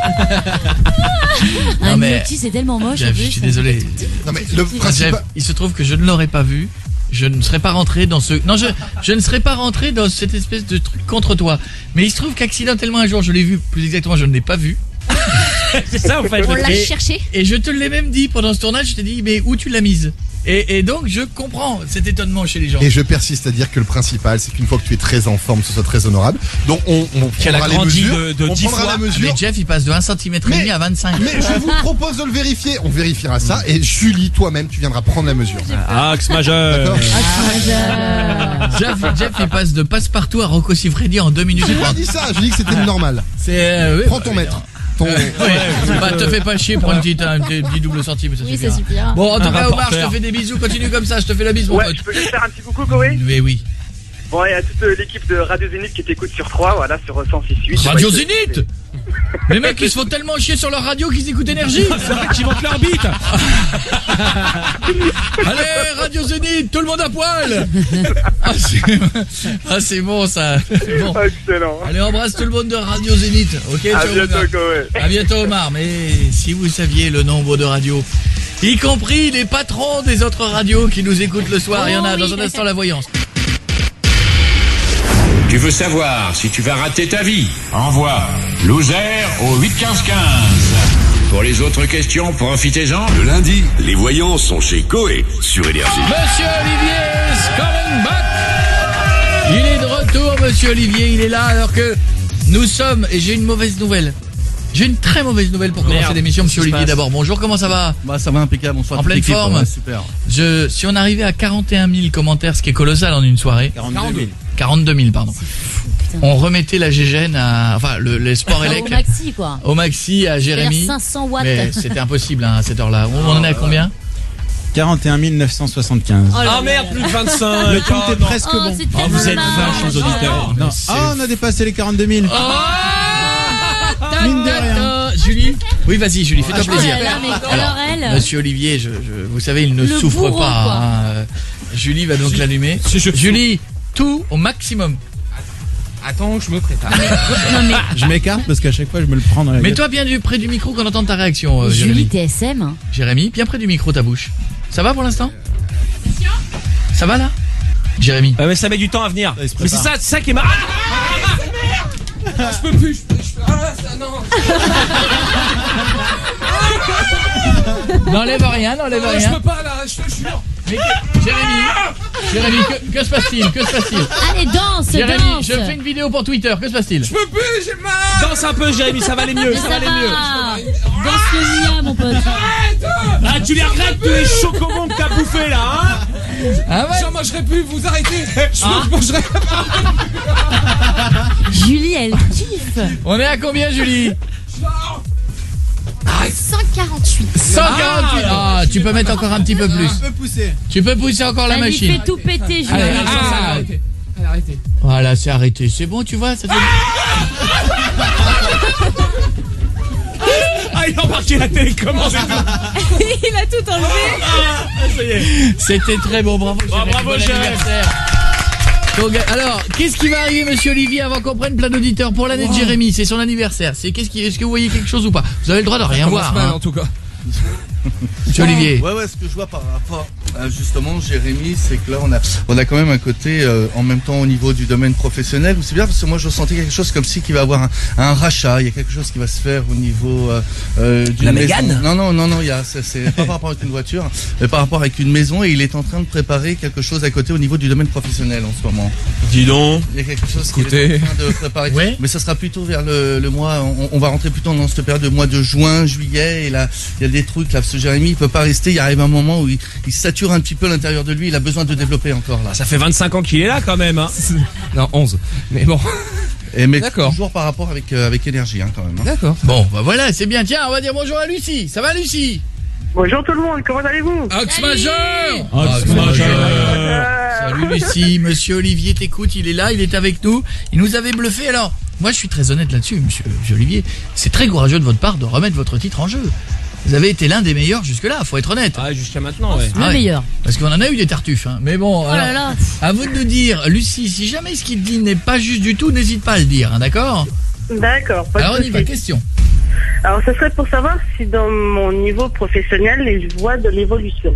Non, Un mais- gnocchi, c'est tellement moche. en Jeff, plus. je suis désolé. Non mais le Jeff, principal. il se trouve que je ne l'aurais pas vu. Je ne serais pas rentré dans ce. Non, je, je ne serais pas rentré dans cette espèce de truc contre toi. Mais il se trouve qu'accidentellement un jour, je l'ai vu. Plus exactement, je ne l'ai pas vu. C'est ça en fait. On l'a Et- cherché. Et je te l'ai même dit pendant ce tournage. Je t'ai dit, mais où tu l'as mise? Et, et donc, je comprends cet étonnement chez les gens. Et je persiste à dire que le principal, c'est qu'une fois que tu es très en forme, ce soit très honorable. Donc on, on Qu'elle a prendra les grandi mesures. de- de on dix prendra fois. la Ah, mesure. mais Jeff, il passe de un centimètre et Mais- demi à vingt-cinq. Mais je vous propose de le vérifier. On vérifiera ça. Et Julie, toi-même, tu viendras prendre la mesure. Axe majeur. D'accord. Jeff, Jeff, il passe de passe-partout à Rocco Siffredi en deux minutes J'ai pas trente. dit ça. J'ai dit que c'était normal. C'est, euh, oui, Prends bah, ton oui, mètre. Ton... Ouais, bah te fais pas chier, prends une petite, un petit, petit double centime, ça Oui, suffira. ça suffira. Bon, en tout Un cas, Omar, je te rapporteur. fais des bisous, continue comme ça, je te fais la bise, mon Ouais, pote. je peux juste faire un petit coucou, Corée. Mais oui. Bon, et à toute euh, l'équipe de Radio Zénith qui t'écoute sur trois, voilà, sur cent six huit. Radio Zénith. Les mecs, ils se font tellement chier sur leur radio qu'ils écoutent Énergie. C'est vrai qu'ils montent leur bite. Allez, Radio Zénith, tout le monde à poil. Ah, c'est, ah, c'est bon, ça. Bon. Excellent. Allez, embrasse tout le monde de Radio Zénith. Ok, À ciao, bientôt, Omar. Corée. À bientôt, Omar. Mais si vous saviez le nombre de radios, y compris les patrons des autres radios qui nous écoutent le soir, il y en a Oh, dans oui. un instant la voyance. Tu veux savoir si tu vas rater ta vie? Envoie loser au huit quinze quinze. Pour les autres questions, profitez-en. Le lundi, les voyants sont chez Coé sur Énergie. Monsieur Olivier is coming back. Il est de retour, Monsieur Olivier. Il est là alors que nous sommes, et j'ai une mauvaise nouvelle. J'ai une très mauvaise nouvelle pour commencer Merde, l'émission, Monsieur qu'est-ce qui se Olivier. passe D'abord, bonjour, comment ça va? Bah ça va impeccable, bonsoir. En toute pleine l'équipe, forme. ouais, super. Je, si on arrivait à quarante et un mille commentaires, ce qui est colossal en une soirée. quarante-deux mille. quarante-deux mille, pardon. On remettait la Gégène à, enfin, le, les sports Au élec. maxi, quoi. Au maxi à Jérémy. cinq cents watts. Mais c'était impossible, hein, à cette heure-là. On en est à combien? quarante et un mille neuf cent soixante-quinze. Oh là Ah là merde, là. plus de vingt-cinq. Le compte est non. presque Oh, bon. c'est Ah, vous êtes tellement vaches, les marrant. auditeurs. Non. c'est- Ah, on a dépassé les quarante-deux mille. Oh Mine de rien. Julie? Oui, vas-y, Julie, fais-toi Oh plaisir. là là, mais alors elle. Monsieur Olivier, je, je- vous savez, il ne Le souffre bourreau, pas. quoi. hein. Euh, Julie va donc l'allumer. Si je- Julie, tout au maximum. Attends, je me prépare. Non mais Je m'écarte parce qu'à chaque fois je me le prends dans la gueule. Mets-toi bien du, près du micro qu'on entende ta réaction, euh, Julie Jérémy. T S M. hein. Jérémy, bien près du micro, ta bouche. Ça va pour l'instant? Ça va là? Jérémy. Ouais, mais ça met du temps à venir. il se Mais c'est prépare. ça, c'est ça qui est marrant. Je peux plus, je peux, je peux. Ah, ça, non. N'enlève rien, n'enlève Non, je rien. peux pas là, je te jure. Mais que- Jérémy, Jérémy, que, que se passe-t-il? Que se passe-t-il? Allez, danse, Jérémy, danse. je fais une vidéo pour Twitter. Que se passe-t-il? Je peux plus, j'ai mal. Danse un peu, Jérémy, ça va aller mieux, ça va aller mieux. Ah, danse le mia, mon pote. Ah, tu les regrettes tous les chocobons que t'as bouffés là, hein? Ah ouais? J'en mangerai plus, vous arrêtez. Je Ah. mangerai Julie, elle kiffe. On est à combien, Julie? cent quarante-huit. cent quarante-huit. Ah, tu peux mettre encore un petit peu plus. Un peu poussé. Tu peux pousser encore la Elle lui machine. fait tout péter, Julie. Allez, Ah, ah. arrêtez. Allez, arrêtez. Voilà, c'est arrêté. C'est bon, tu vois, ça fait... Ah, il a embarqué la télécommande et tout. Il a tout enlevé. Ah, ça y est. C'était très beau, bravo. Bon, Jérémy, bravo, bon Jérémy. anniversaire. Donc, alors, qu'est-ce qui va arriver, monsieur Olivier, avant qu'on prenne plein d'auditeurs pour l'année de Jérémy? C'est son anniversaire. C'est qu'est-ce qui, est-ce que vous voyez quelque chose ou pas? Vous avez le droit de rien Commence voir. mal, Hein. en tout cas. Monsieur Olivier. Ouais, ouais, ce que je vois par rapport à justement Jérémy, c'est que là, on a, on a quand même un côté, euh, en même temps, au niveau du domaine professionnel. C'est bien parce que moi, je ressentais quelque chose comme si qu'il va y avoir un, un rachat. Il y a quelque chose qui va se faire au niveau euh, euh, d'une La maison. Mégane? Non, non, non, non. Il y a, c'est, c'est pas par rapport avec une voiture, mais par rapport avec une maison. Et il est en train de préparer quelque chose à côté au niveau du domaine professionnel en ce moment. Dis donc. Il y a quelque chose qu'il Écoutez. est en train de préparer. Ouais. Mais ça sera plutôt vers le, le mois. On, on va rentrer plutôt dans cette période de mois de juin, juillet. Et là, il y a des trucs là. Ce Jérémy, il peut pas rester. Il arrive un moment où il, il sature un petit peu l'intérieur de lui. Il a besoin de développer encore là. Ça fait vingt-cinq ans qu'il est là quand même, hein. Non, onze. Mais bon. Et mais D'accord. toujours par rapport avec euh, avec énergie hein, quand même. Hein. D'accord. Bon, bah voilà, c'est bien. Tiens, on va dire bonjour à Lucie. Ça va, Lucie? Bonjour tout le monde, comment allez-vous? Ox majeur. Ox majeur. Salut Lucie, monsieur Olivier t'écoute, il est là, il est avec nous. Il nous avait bluffé. Alors, moi je suis très honnête là-dessus, monsieur, monsieur Olivier. C'est très courageux de votre part de remettre votre titre en jeu. Vous avez été l'un des meilleurs jusque-là, faut être honnête. Ah, jusqu'à maintenant, ouais. Le Ah ouais. meilleur. Parce qu'on en a eu des tartuffes, hein. Mais bon, Oh alors, là là. à vous de nous dire, Lucie, si jamais ce qu'il dit n'est pas juste du tout, n'hésite pas à le dire, hein, d'accord? D'accord, pas de Alors on y va, souci. question. Alors, ce serait pour savoir si dans mon niveau professionnel, je vois de l'évolution.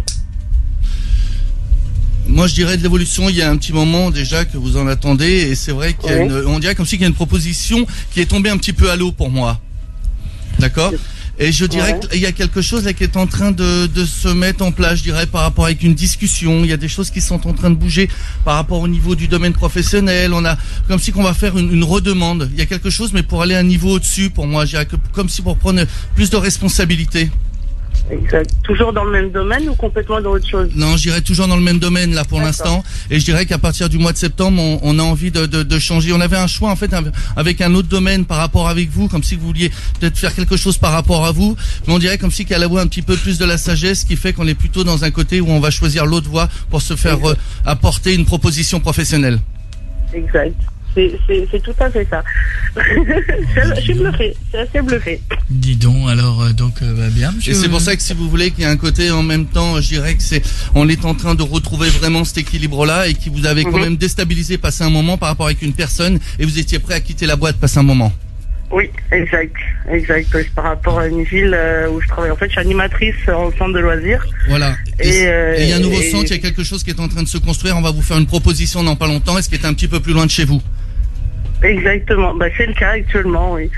Moi je dirais de l'évolution. Il y a un petit moment déjà que vous en attendez et c'est vrai qu'il y a Ouais. une, on dirait comme si qu'il y a une proposition qui est tombée un petit peu à l'eau pour moi. D'accord. Et je dirais Ouais. qu'il y a quelque chose là qui est en train de, de se mettre en place, je dirais, par rapport avec une discussion. Il y a des choses qui sont en train de bouger par rapport au niveau du domaine professionnel. On a comme si qu'on va faire une, une redemande. Il y a quelque chose, mais pour aller un niveau au-dessus, pour moi, je dirais que comme si pour prendre plus de responsabilités. Exact. Toujours dans le même domaine ou complètement dans autre chose? Non, j'irai toujours dans le même domaine là pour D'accord. l'instant. Et je dirais qu'à partir du mois de septembre, on, on a envie de, de, de changer. On avait un choix en fait avec un autre domaine par rapport avec vous, comme si vous vouliez peut-être faire quelque chose par rapport à vous. Mais on dirait comme si qu'elle avait un petit peu plus de la sagesse, qui fait qu'on est plutôt dans un côté où on va choisir l'autre voie pour se faire euh, apporter une proposition professionnelle. Exact. C'est, c'est, c'est tout à fait ça. C'est- je suis bluffé. C'est assez bluffé. Dis donc, alors, euh, donc, euh, bah, bien, monsieur. Et c'est pour ça que si vous voulez qu'il y a un côté en même temps, je dirais que c'est, on est en train de retrouver vraiment cet équilibre-là et qui vous avez quand Mhm. même déstabilisé passé un moment par rapport avec une personne et vous étiez prêt à quitter la boîte passer un moment. Oui, exact. Exact. Oui, par rapport à une ville euh, où je travaille. En fait, je suis animatrice en centre de loisirs. Voilà. Et Et, euh, et il y a un nouveau et- centre, il y a quelque chose qui est en train de se construire. On va vous faire une proposition dans pas longtemps. Est-ce qui est un petit peu plus loin de chez vous? Exactement. Bah, c'est le cas actuellement, oui.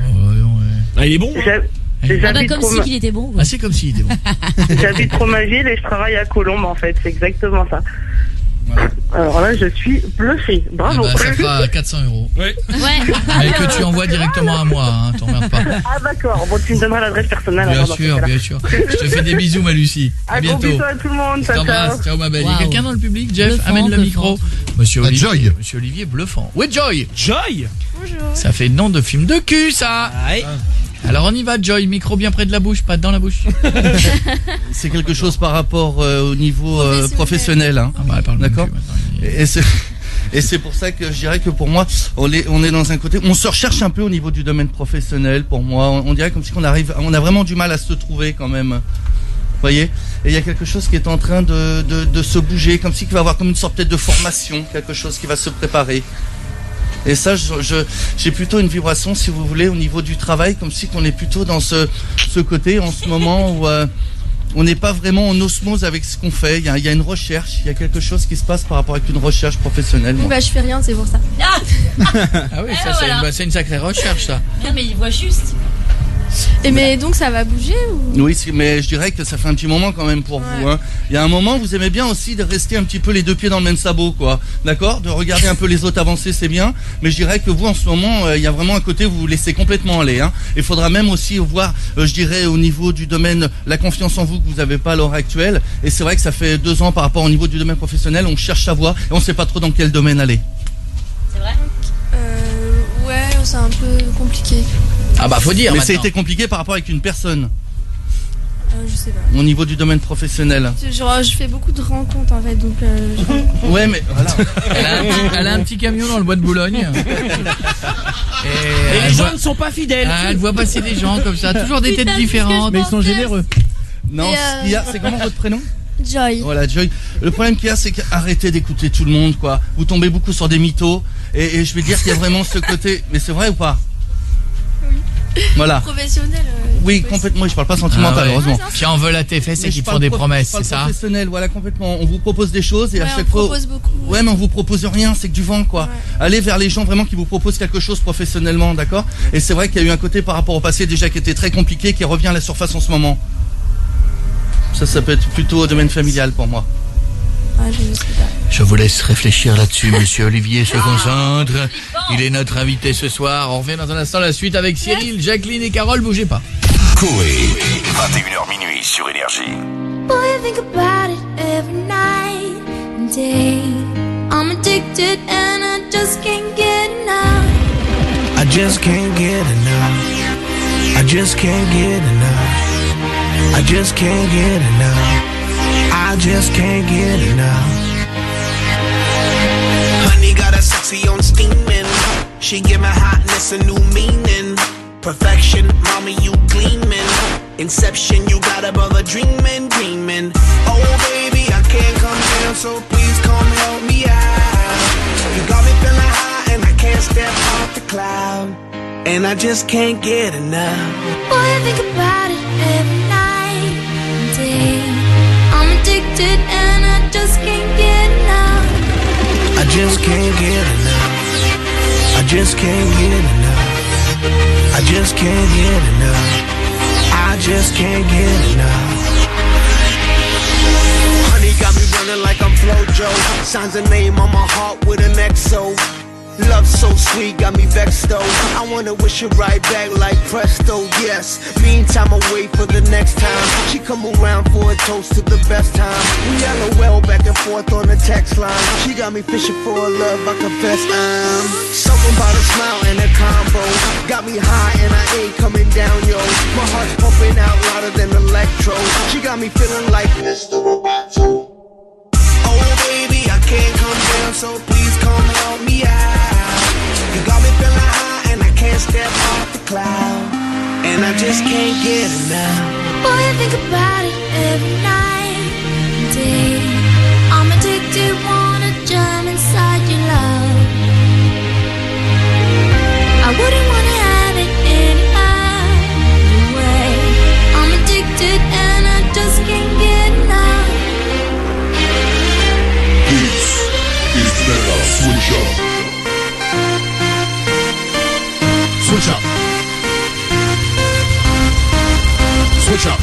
Ah, il est bon, hein? J'ha- Ah bah J'habite comme si Roma- qu'il était bon. Ah, c'est comme s'il était bon. J'habite Romagil et je travaille à Colombes, en fait. C'est exactement ça. Alors là, je suis bluffé. Bravo. Eh ben, ça fera quatre cents euros. Ouais. Ouais. Mais que tu envoies directement à moi, hein, t'emmerdes pas. Ah d'accord, bon tu me donneras l'adresse personnelle. Bien alors, dans ce sûr, cas-là. bien sûr. Je te fais des bisous, ma Lucie. À Un gros bientôt. bisou à tout le monde, Je ciao, t'embrasse. ciao. Ciao, ma belle. Il y a Wow. quelqu'un dans le public, Jeff? Bluffant, Amène le bluffant. micro. Monsieur Ah, Olivier. Joy. Monsieur Olivier, bluffant. Oui, Joy. Joy. Ça fait nom de film de cul, ça. Ouais. Alors on y va, Joy. Micro bien près de la bouche, pas dans la bouche. C'est quelque chose par rapport euh, au niveau euh, professionnel. Hein. Ah bah, elle parle même D'accord. plus maintenant. Et c'est et c'est pour ça que je dirais que pour moi, on est on est dans un côté, on se recherche un peu au niveau du domaine professionnel. Pour moi, on, on dirait comme si on arrive, on a vraiment du mal à se trouver quand même. Vous voyez. Et il y a quelque chose qui est en train de de, de se bouger, comme si qu'il va y avoir comme une sorte peut-être de formation, quelque chose qui va se préparer. Et ça, je, je, j'ai plutôt une vibration, si vous voulez, au niveau du travail, comme si qu'on est plutôt dans ce, ce côté en ce moment où euh, on n'est pas vraiment en osmose avec ce qu'on fait. Il y a, il y a une recherche, il y a quelque chose qui se passe par rapport avec une recherche professionnelle. Oui, bah je fais rien, c'est pour ça. Ah oui, ça Eh c'est voilà. bah, c'est une sacrée recherche, ça. Non mais il voit juste. Et mais donc ça va bouger ou... Oui, c'est- mais je dirais que ça fait un petit moment quand même pour vous. Hein. Il y a un moment, vous aimez bien aussi de rester un petit peu les deux pieds dans le même sabot, quoi. D'accord? De regarder un peu les autres avancer, c'est bien. Mais je dirais que vous, en ce moment, euh, il y a vraiment un côté où vous vous laissez complètement aller. Hein. Il faudra même aussi voir, euh, je dirais, au niveau du domaine, la confiance en vous que vous n'avez pas à l'heure actuelle. Et c'est vrai que ça fait deux ans par rapport au niveau du domaine professionnel, on cherche à voir et on ne sait pas trop dans quel domaine aller. C'est vrai euh, Ouais, c'est un peu compliqué. Ah bah faut dire Mais maintenant. ça a été compliqué par rapport avec une personne, Euh, je sais pas. au niveau du domaine professionnel. Genre, je fais beaucoup de rencontres en fait, donc. Euh, je- Ouais, mais voilà. Elle a, un petit, elle a un petit camion dans le bois de Boulogne. Et, Et elle les gens voit- ne sont pas fidèles. Ah, elle voit passer des gens comme ça, toujours des Putain, têtes c'est ce que différentes. je Mais ils sont généreux. Non, Et, ce qu'il y a, c'est comment votre prénom? Joy. Voilà, Joy. Le problème qu'il y a, c'est qu'arrêtez d'écouter tout le monde, quoi. Vous tombez beaucoup sur des mythos. Et, et je vais dire qu'il y a vraiment ce côté. Mais c'est vrai ou pas? Voilà. Professionnel. euh, Oui, complètement. Je parle pas sentimental, Ah ouais. heureusement. Qui en veulent à tes fesses Mais et je qui te parle font des prof- promesses, je parle c'est ça? professionnel, voilà, complètement. On vous propose des choses et à Ouais, chaque on fois. propose beaucoup. Ouais, mais on vous propose rien, c'est que du vent, quoi. Allez vers les gens vraiment qui vous proposent quelque chose professionnellement, d'accord? Et c'est vrai qu'il y a eu un côté par rapport au passé déjà qui était très compliqué, qui revient à la surface en ce moment. Ça, ça peut être plutôt au domaine familial pour moi. Ah, je ne sais pas. Je vous laisse réfléchir là-dessus, monsieur Olivier se concentre. Il est notre invité ce soir. On revient dans un instant la suite avec Cyril, Jacqueline et Carole, bougez pas. Coé, vingt et une heures minuit sur Énergie. Boy, I think about it every night and day. I'm addicted and I just can't get enough. I just can't get enough. I just can't get enough. I just can't get enough. I just can't get enough. Honey got a sexy on steaming. She give my hotness a new meaning. Perfection, mommy, you gleaming. Inception, you got a brother dreaming, dreaming. Oh baby, I can't come down, so please come help me out. You got me feeling high and I can't step off the cloud. And I just can't get enough. Boy, I think about it every night and day. I'm addicted and I just can't get enough. I just can't get enough. I just can't get enough. I just can't get enough. I just can't get enough. Honey got me running like I'm Flojo. Signs a name on my heart with an X O. Love so sweet, got me vexed though. I wanna wish her right back like presto, yes. Meantime, I wait for the next time she come around for a toast to the best time. We LOL back and forth on the text line. She got me fishing for a love, I confess I'm something about a smile and a combo. Got me high and I ain't coming down, yo. My heart's pumping out louder than electro. She got me feeling like Mister Roboto. Oh baby, I can't come down, so please come help me out. You got me feeling high and I can't step off the cloud. And I just can't get enough. Boy, I think about it every night and day. I'm addicted, wanna jump inside your love. I wouldn't wanna have it any other way. I'm addicted and I just can't get enough. This is Mega Switch Up. Switch up. Switch up.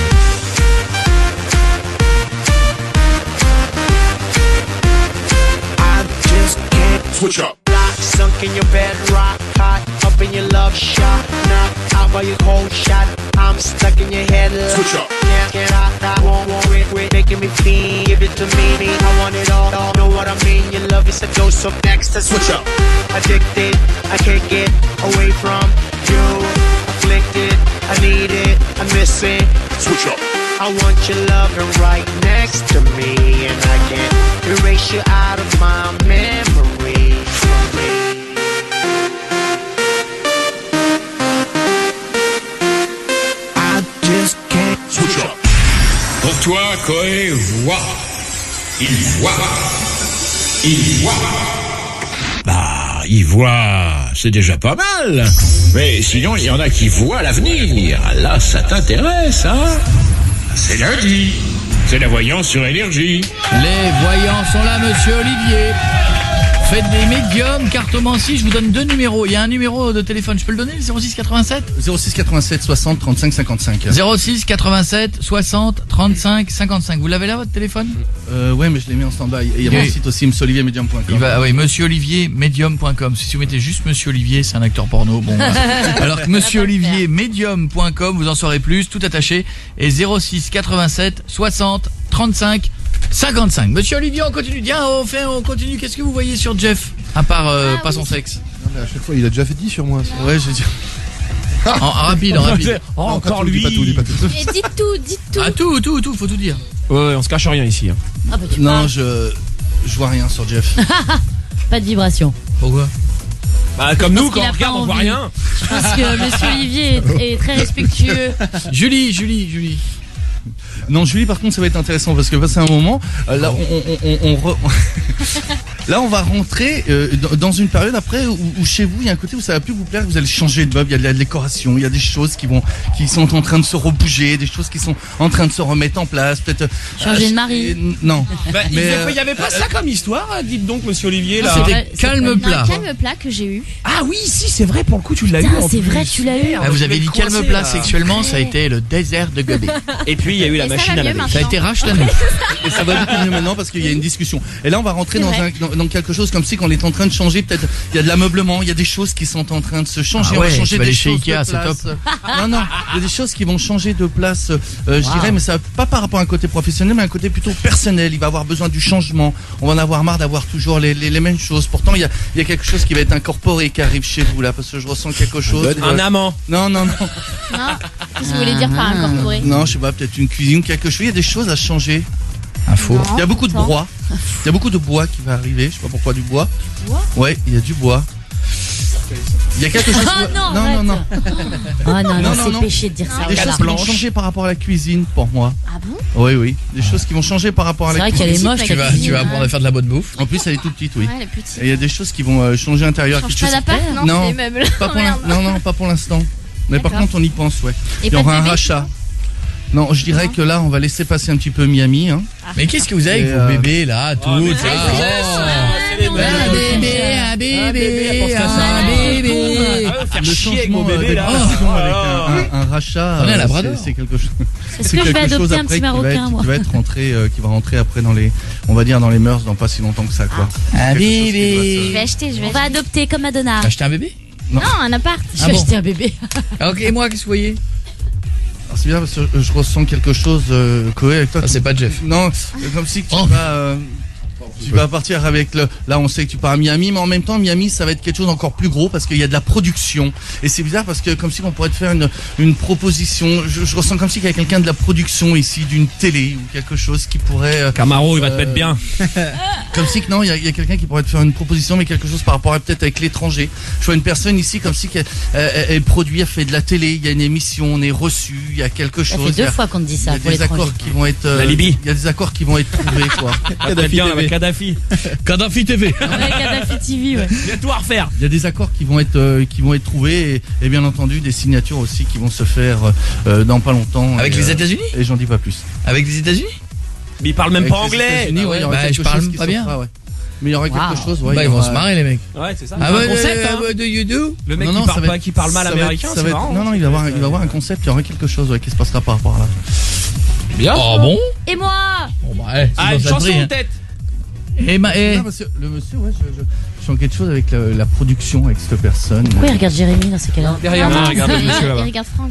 I just can't switch up. Lock, sunk in your bed, rock hot, up in your love shot, knock out by your cold shot. I'm stuck in your head. Switch up. Can't get out, I won't worry, quit making me feel. Give it to me, I want it all. Know what I mean? Your love is a dose of ecstasy. Switch up. Addicted, I can't get away from you. Afflicted, I need it, I miss it. Switch up. I want your loving right next to me, and I can't erase you out of my memory. I just can't switch up. Pour toi, Coé voit. Il voit. Il voit. Bah, il voit, c'est déjà pas mal. Mais sinon, il y en a qui voient l'avenir. Là, ça t'intéresse, hein? C'est lundi. C'est la voyance sur Énergie. Les voyants sont là, monsieur Olivier. Faites des médiums, cartomancie, je vous donne deux numéros. Il y a un numéro de téléphone, je peux le donner, le zéro six quatre-vingt-sept zéro six quatre-vingt-sept soixante trente-cinq cinquante-cinq. zéro six quatre-vingt-sept soixante trente-cinq cinquante-cinq. Vous l'avez là votre téléphone? Euh, ouais, mais je l'ai mis en stand-by. Et il y a Et- mon site aussi, monsieur olivier medium point com. Il va, ah oui, monsieur olivier medium point com. Si vous mettez juste Monsieur Olivier, c'est un acteur porno. Bon, voilà. Alors que monsieur olivier medium point com, vous en saurez plus, tout attaché. Et zéro six quatre-vingt-sept soixante trente-cinq cinquante-cinq. Monsieur Olivier, on continue. Tiens, on fait, on continue. Qu'est-ce que vous voyez sur Jeff? À part, euh, Ah, pas oui, son c'est- sexe. Non, mais à chaque fois, il a déjà fait dit sur moi. ça. Ouais, j'ai dit. En, en rapide, en rapide. Oh, Non, pas encore tout, dis lui. pas tout, dis pas tout. Et dites tout, dites tout. Ah, tout, tout, tout, faut tout dire. Ouais, ouais, on se cache rien ici. hein. Ah bah tu Non, parles. je je vois rien sur Jeff. Pas de vibration. Pourquoi? Bah, comme nous, qu'il quand a on regarde, pas on voit envie. rien. Je pense que monsieur Olivier est, est très respectueux. Julie, Julie, Julie. Non, Julie, par contre, ça va être intéressant parce que c'est un moment. euh, là, on, on, on, on re- là, on va rentrer euh, dans- dans une période après où, où chez vous, il y a un côté où ça va plus vous plaire. Vous allez changer de meubles. Il y a de la décoration. Il y a des choses qui vont, qui sont en train de se rebouger, des choses qui sont en train de se remettre en place. Peut-être euh, Changer de mari. euh, Non. Bah, il Mais, y euh, avait- il y avait pas ça comme histoire, hein, dites donc, monsieur Olivier, là. C'était vrai, c'est calme vrai. plat. Un calme plat que j'ai eu. Ah oui, si, c'est vrai, pour le coup, tu l'as eu. Putain, en c'est plus. vrai, tu l'as eu. Ah, vous avez dit calme coincé, plat là. sexuellement, ça a été le désert de Gobi. Et puis, il y a eu la Et ça machine va à mieux laver. maintenant. Ça a été rachet la nuit. Et ça va beaucoup mieux maintenant parce qu'il y a une discussion. Et là, on va rentrer C'est dans, vrai. un, dans, dans quelque chose comme si qu'on est en train de changer. Peut-être il y a de l'ameublement, il y a des choses qui sont en train de se changer. Ah on va ouais, changer tu vas des aller chez choses Ikea, de c'est place. top. Non, non, il y a des choses qui vont changer de place, euh, je Wow. dirais, mais ça pas par rapport à un côté professionnel, mais un côté plutôt personnel. Il va avoir besoin du changement. On va en avoir marre d'avoir toujours les, les, les mêmes choses. Pourtant, il y a, il y a quelque chose qui va être incorporé, qui arrive chez vous là, parce que je ressens quelque chose. Un amant. Non, non, non. Non. Qu'est-ce que vous voulez dire par incorporé? Non, je sais pas, peut-être une cuisine, quelque chose. Il y a des choses à changer. Un four. Il y a beaucoup de attends. bois. Il y a beaucoup de bois qui va arriver. Je sais pas pourquoi du bois. bois Ouais, il y a du bois. Il y a quelque chose. Ah non, non, non, non. Ah non, non, Non, non, c'est non. péché de dire ça. Des Oh là choses là. qui vont changer par rapport à la cuisine pour moi. Ah bon? Oui, oui. Des choses qui vont changer par rapport à C'est la vrai cuisine. qu'elle est moche, Tu ta vas, cuisine. tu vas apprendre à faire de la bonne bouffe. En plus, elle est toute petite, oui. Ouais, elle est petite. Et il y a des choses qui vont euh, changer à l'intérieur. Change Quelque pas chose- d'appart? Non, Non, c'est les meubles. Pas pour Merde. l'in- non, non, pas pour l'instant. Mais par D'accord. contre, on y pense, ouais. Et Il y pas de aura un bébé, rachat. Non, je dirais que là, on va laisser passer un petit peu Miami. Hein. Mais qu'est-ce que vous avez avec Et, vos euh, bébés là, tout mais ça? c'est Oh. c'est les Ouais, mêmes. Un bébé, un bébé, un bébé. Ah, faire Le chier avec changement vos euh, bébés, là. d'habitation Oh là avec là. un, un, un rachat, On est à euh, Labrador. c'est c'est quelque chose. Est-ce c'est que je vais quelque chose adopter un après petit qui va marocain, être- moi? Qui va être rentré, euh, qui va rentrer après dans les, on va dire dans les mœurs dans pas si longtemps que ça, quoi. Un Quelque chose qui bébé. Je vais acheter, je vais On va acheter. adopter comme Madonna. T'as acheté un bébé? Non, un appart. Je Ah vais bon. acheter un bébé. Ah, ok, et moi, qu'est-ce que vous voyez? Alors, c'est bien parce que je, je ressens quelque chose, euh, Koé, avec toi. Ah, c'est pas Jeff. Non, comme si que tu Oh. vas, euh, tu vas partir avec le. Là, on sait que tu pars à Miami, mais en même temps, Miami, ça va être quelque chose d'encore plus gros parce qu'il y a de la production. Et c'est bizarre parce que comme si on pourrait te faire une une proposition. Je, je ressens comme si qu'il y a quelqu'un de la production ici, d'une télé ou quelque chose qui pourrait. euh, Camaro, il va te euh, mettre bien. Comme si que non, il y a, il y a quelqu'un qui pourrait te faire une proposition, mais quelque chose par rapport à peut-être avec l'étranger. Je vois une personne ici comme si qu'elle elle, elle- elle produit, elle fait de la télé, il y a une émission, on est reçu, il y a quelque Ça chose. fait il y deux a- fois qu'on te dit il y ça a pour des l'étranger. accords qui vont être. euh, La Libye. Il y a des accords qui vont être trouvés, quoi. Ça va être bien avec Kadhafi. Kadhafi T V. Ouais, Kadhafi T V, ouais. Il y a tout à refaire. Il y a des accords qui vont être euh, qui vont être trouvés et, et bien entendu des signatures aussi qui vont se faire euh, dans pas longtemps. Avec et, les euh, États-Unis? Et j'en dis pas plus. Avec les États-unis? Mais il parle même Avec pas les anglais. États-Unis, ouais, il y aura Bah, quelque je parle chose qui pas se bien. fera, ouais. Mais il y aura Wow. quelque chose, ouais. Bah, il y ils vont aura- se marrer, les mecs. Ouais, c'est ça. Ah C'est un ouais, concept, hein. what do you do? Le mec Non, qui non, parle ça va pas, être- qui parle mal ça va être- américain, ça c'est va être- marrant. Non, non, il va y avoir, il va y avoir un concept, il y aura quelque chose ouais, qui se passera par rapport à là. Bien. Oh bon? Et moi? Bon bah, allez, Ah, c'est une dans sa chanson brille, en hein. tête. Et ma, et... Non, parce que le monsieur, ouais, je, je, je sens quelque chose avec la, la production, avec cette personne. Pourquoi il regarde Jérémy dans ces cas-là? Derrière moi, regarde le monsieur Il là-bas. regarde Franck.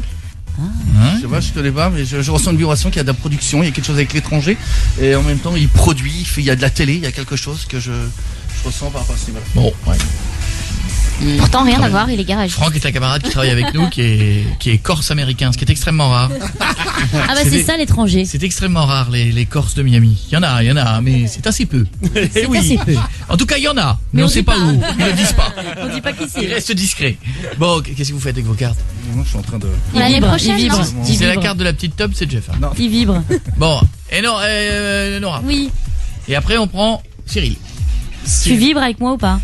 Je sais pas, je connais pas, mais je, je ressens une vibration qu'il y a de la production, il y a quelque chose avec l'étranger, et en même temps il produit, il, fait, il y a de la télé, il y a quelque chose que je, je ressens par rapport à ce niveau-là. Bon, ouais. Pourtant, rien à voir, il est garage. Franck est un camarade qui travaille avec nous, qui est, qui est corse américain, ce qui est extrêmement rare. Ah bah C'est c'est des- ça l'étranger. C'est extrêmement rare, les, les Corses de Miami. Il y en a, il y en a, mais c'est assez peu. C'est assez peu. En tout cas, il y en a, mais, Mais on on sait dit pas, pas. où. Ils ne disent pas. On dit pas qui Ils c'est. restent discrets. Bon, qu'est-ce que vous faites avec vos cartes? Moi je suis en train de... Il L'année vibre, prochaine, il vibre. non Il C'est la vibre. carte de la petite top, c'est Jeff. hein. Il vibre. Bon, et non, euh, Nora. Oui. Et après, on prend Cyril. Tu vibres avec moi ou pas?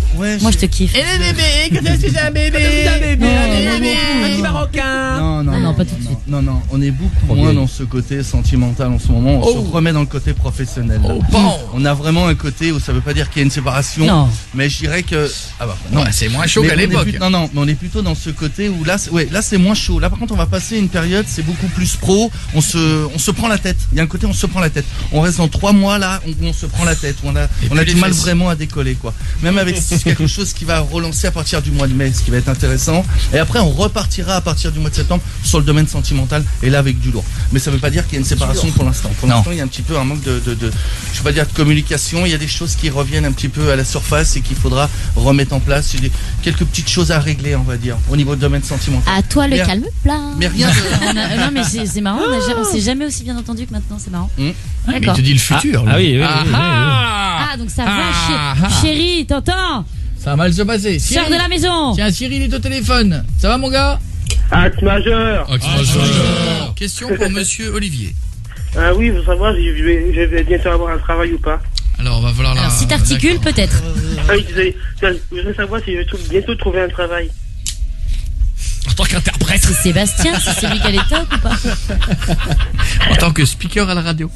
Ouais, Moi, je te kiffe. Et le bébé, quand est-ce que c'est un bébé? C'est un bébé, Non, un non, bébé, non, un petit non. marocain. Non, non, Ah non, non, pas tout de suite. Non, non, on est beaucoup Trop moins vieille. dans ce côté sentimental en ce moment. On Oh. se remet dans le côté professionnel. Oh, bon. On a vraiment un côté où ça veut pas dire qu'il y a une séparation. Non. Mais je dirais que. Ah bah, non. Ouais, c'est moins chaud Mais qu'à on est l'époque. plus- Non, non, mais on est plutôt dans ce côté où là, c'est- ouais, là c'est moins chaud. Là, par contre, on va passer une période, c'est beaucoup plus pro. On se, on se prend la tête. Il y a un côté, on se prend la tête. On reste dans trois mois là, où on se prend la tête. Où on a, on a puis du les mal fesses. vraiment à décoller, quoi. Même avec quelque chose qui va relancer à partir du mois de mai, ce qui va être intéressant. Et après, on repartira à partir du mois de septembre sur le domaine sentimental et là avec du lourd. Mais ça veut pas dire qu'il y a une séparation pour l'instant. Pour Non. l'instant, il y a un petit peu un manque de, de, de, je vais pas dire de communication. Il y a des choses qui reviennent un petit peu à la surface et qu'il faudra remettre en place. Il y a des- quelques petites choses à régler, on va dire, au niveau du domaine sentimental. À toi le Mais- calme plat. Mais rien de. On a- non mais c'est c'est marrant, on, a ja- on s'est jamais aussi bien entendu que maintenant, c'est marrant. Hmm. Ouais, mais il D'accord. te dit le futur. Ah, lui. oui, oui, oui, Ah, oui, oui, oui. ah. Ah donc ça va, Ah, chérie, ah. chérie, t'entends? Ça va mal se passer. Sors Cyril- de la maison. Tiens, Cyril est au téléphone. Ça va, mon gars? Axe majeur. Axe majeur. Question pour monsieur Olivier. Ah oui, vous savoir si je vais, je vais bientôt avoir un travail ou pas. Alors, on va falloir la... Alors si t'articules D'accord. peut-être. Ah oui, désolé. Je voudrais savoir si je vais tout- bientôt trouver un travail. En tant qu'interprète. C'est Sébastien, c'est celui qui a les tops ou pas? En tant que speaker à la radio.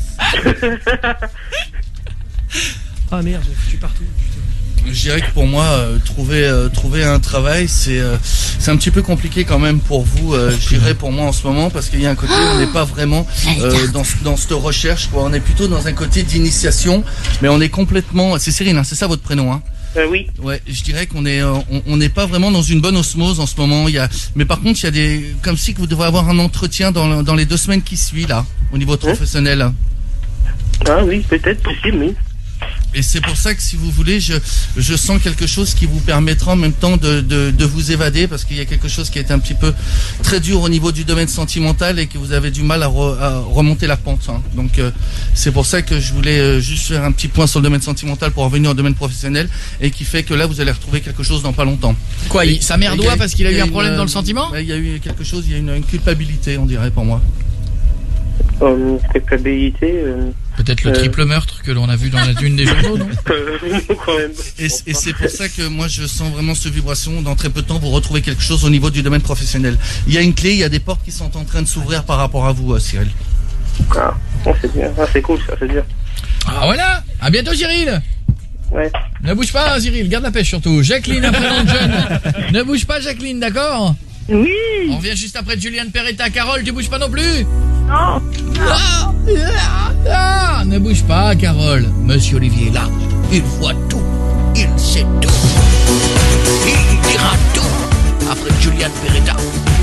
Ah merde, j'ai foutu partout. Je dirais que pour moi, euh, trouver euh, trouver un travail, c'est euh, c'est un petit peu compliqué quand même pour vous. Euh, je dirais pour moi en ce moment parce qu'il y a un côté où on n'est pas vraiment euh, dans dans cette recherche, quoi. On est plutôt dans un côté d'initiation, mais on est complètement. C'est Cyril, hein, c'est ça votre prénom, hein? Euh, oui. Ouais, je dirais qu'on est, euh, on on n'est pas vraiment dans une bonne osmose en ce moment. Il y a, mais par contre, il y a des, comme si que vous devrez avoir un entretien dans le- dans les deux semaines qui suivent là, au niveau professionnel. Ah oui, peut-être possible, oui. Et c'est pour ça que si vous voulez, je, je sens quelque chose qui vous permettra en même temps de, de, de vous évader parce qu'il y a quelque chose qui est un petit peu très dur au niveau du domaine sentimental et que vous avez du mal à, re- à remonter la pente, hein. Donc euh, c'est pour ça que je voulais euh, juste faire un petit point sur le domaine sentimental pour revenir au domaine professionnel et qui fait que là vous allez retrouver quelque chose dans pas longtemps. Quoi, il- sa mère Il y a- doit parce qu'il a il y eu un une, problème euh, dans le sentiment? ouais, Il y a eu quelque chose, il y a une, une culpabilité, on dirait pour moi. Euh, culpabilité. Euh... Peut-être le Euh. triple meurtre que l'on a vu dans la dune des journaux, non? Euh, non, quand même. Et, c- et c'est pour ça que moi je sens vraiment cette vibration. Dans très peu de temps, vous retrouvez quelque chose au niveau du domaine professionnel. Il y a une clé, il y a des portes qui sont en train de s'ouvrir par rapport à vous, euh, Cyril. Ah, bon, c'est bien. Ah, c'est cool, ça, c'est bien. Ah voilà. À bientôt, Cyril. Ouais. Ne bouge pas, Cyril. Garde la pêche surtout. Jacqueline, un prénom de jeune. Ne bouge pas, Jacqueline, d'accord? Oui. On revient juste après Juliane Peretta. Carole, tu bouges pas non plus? Non. Ah, ah, ah, ne bouge pas, Carole. Monsieur Olivier est là. Il voit tout. Il sait tout. Il dira tout après Juliane Peretta.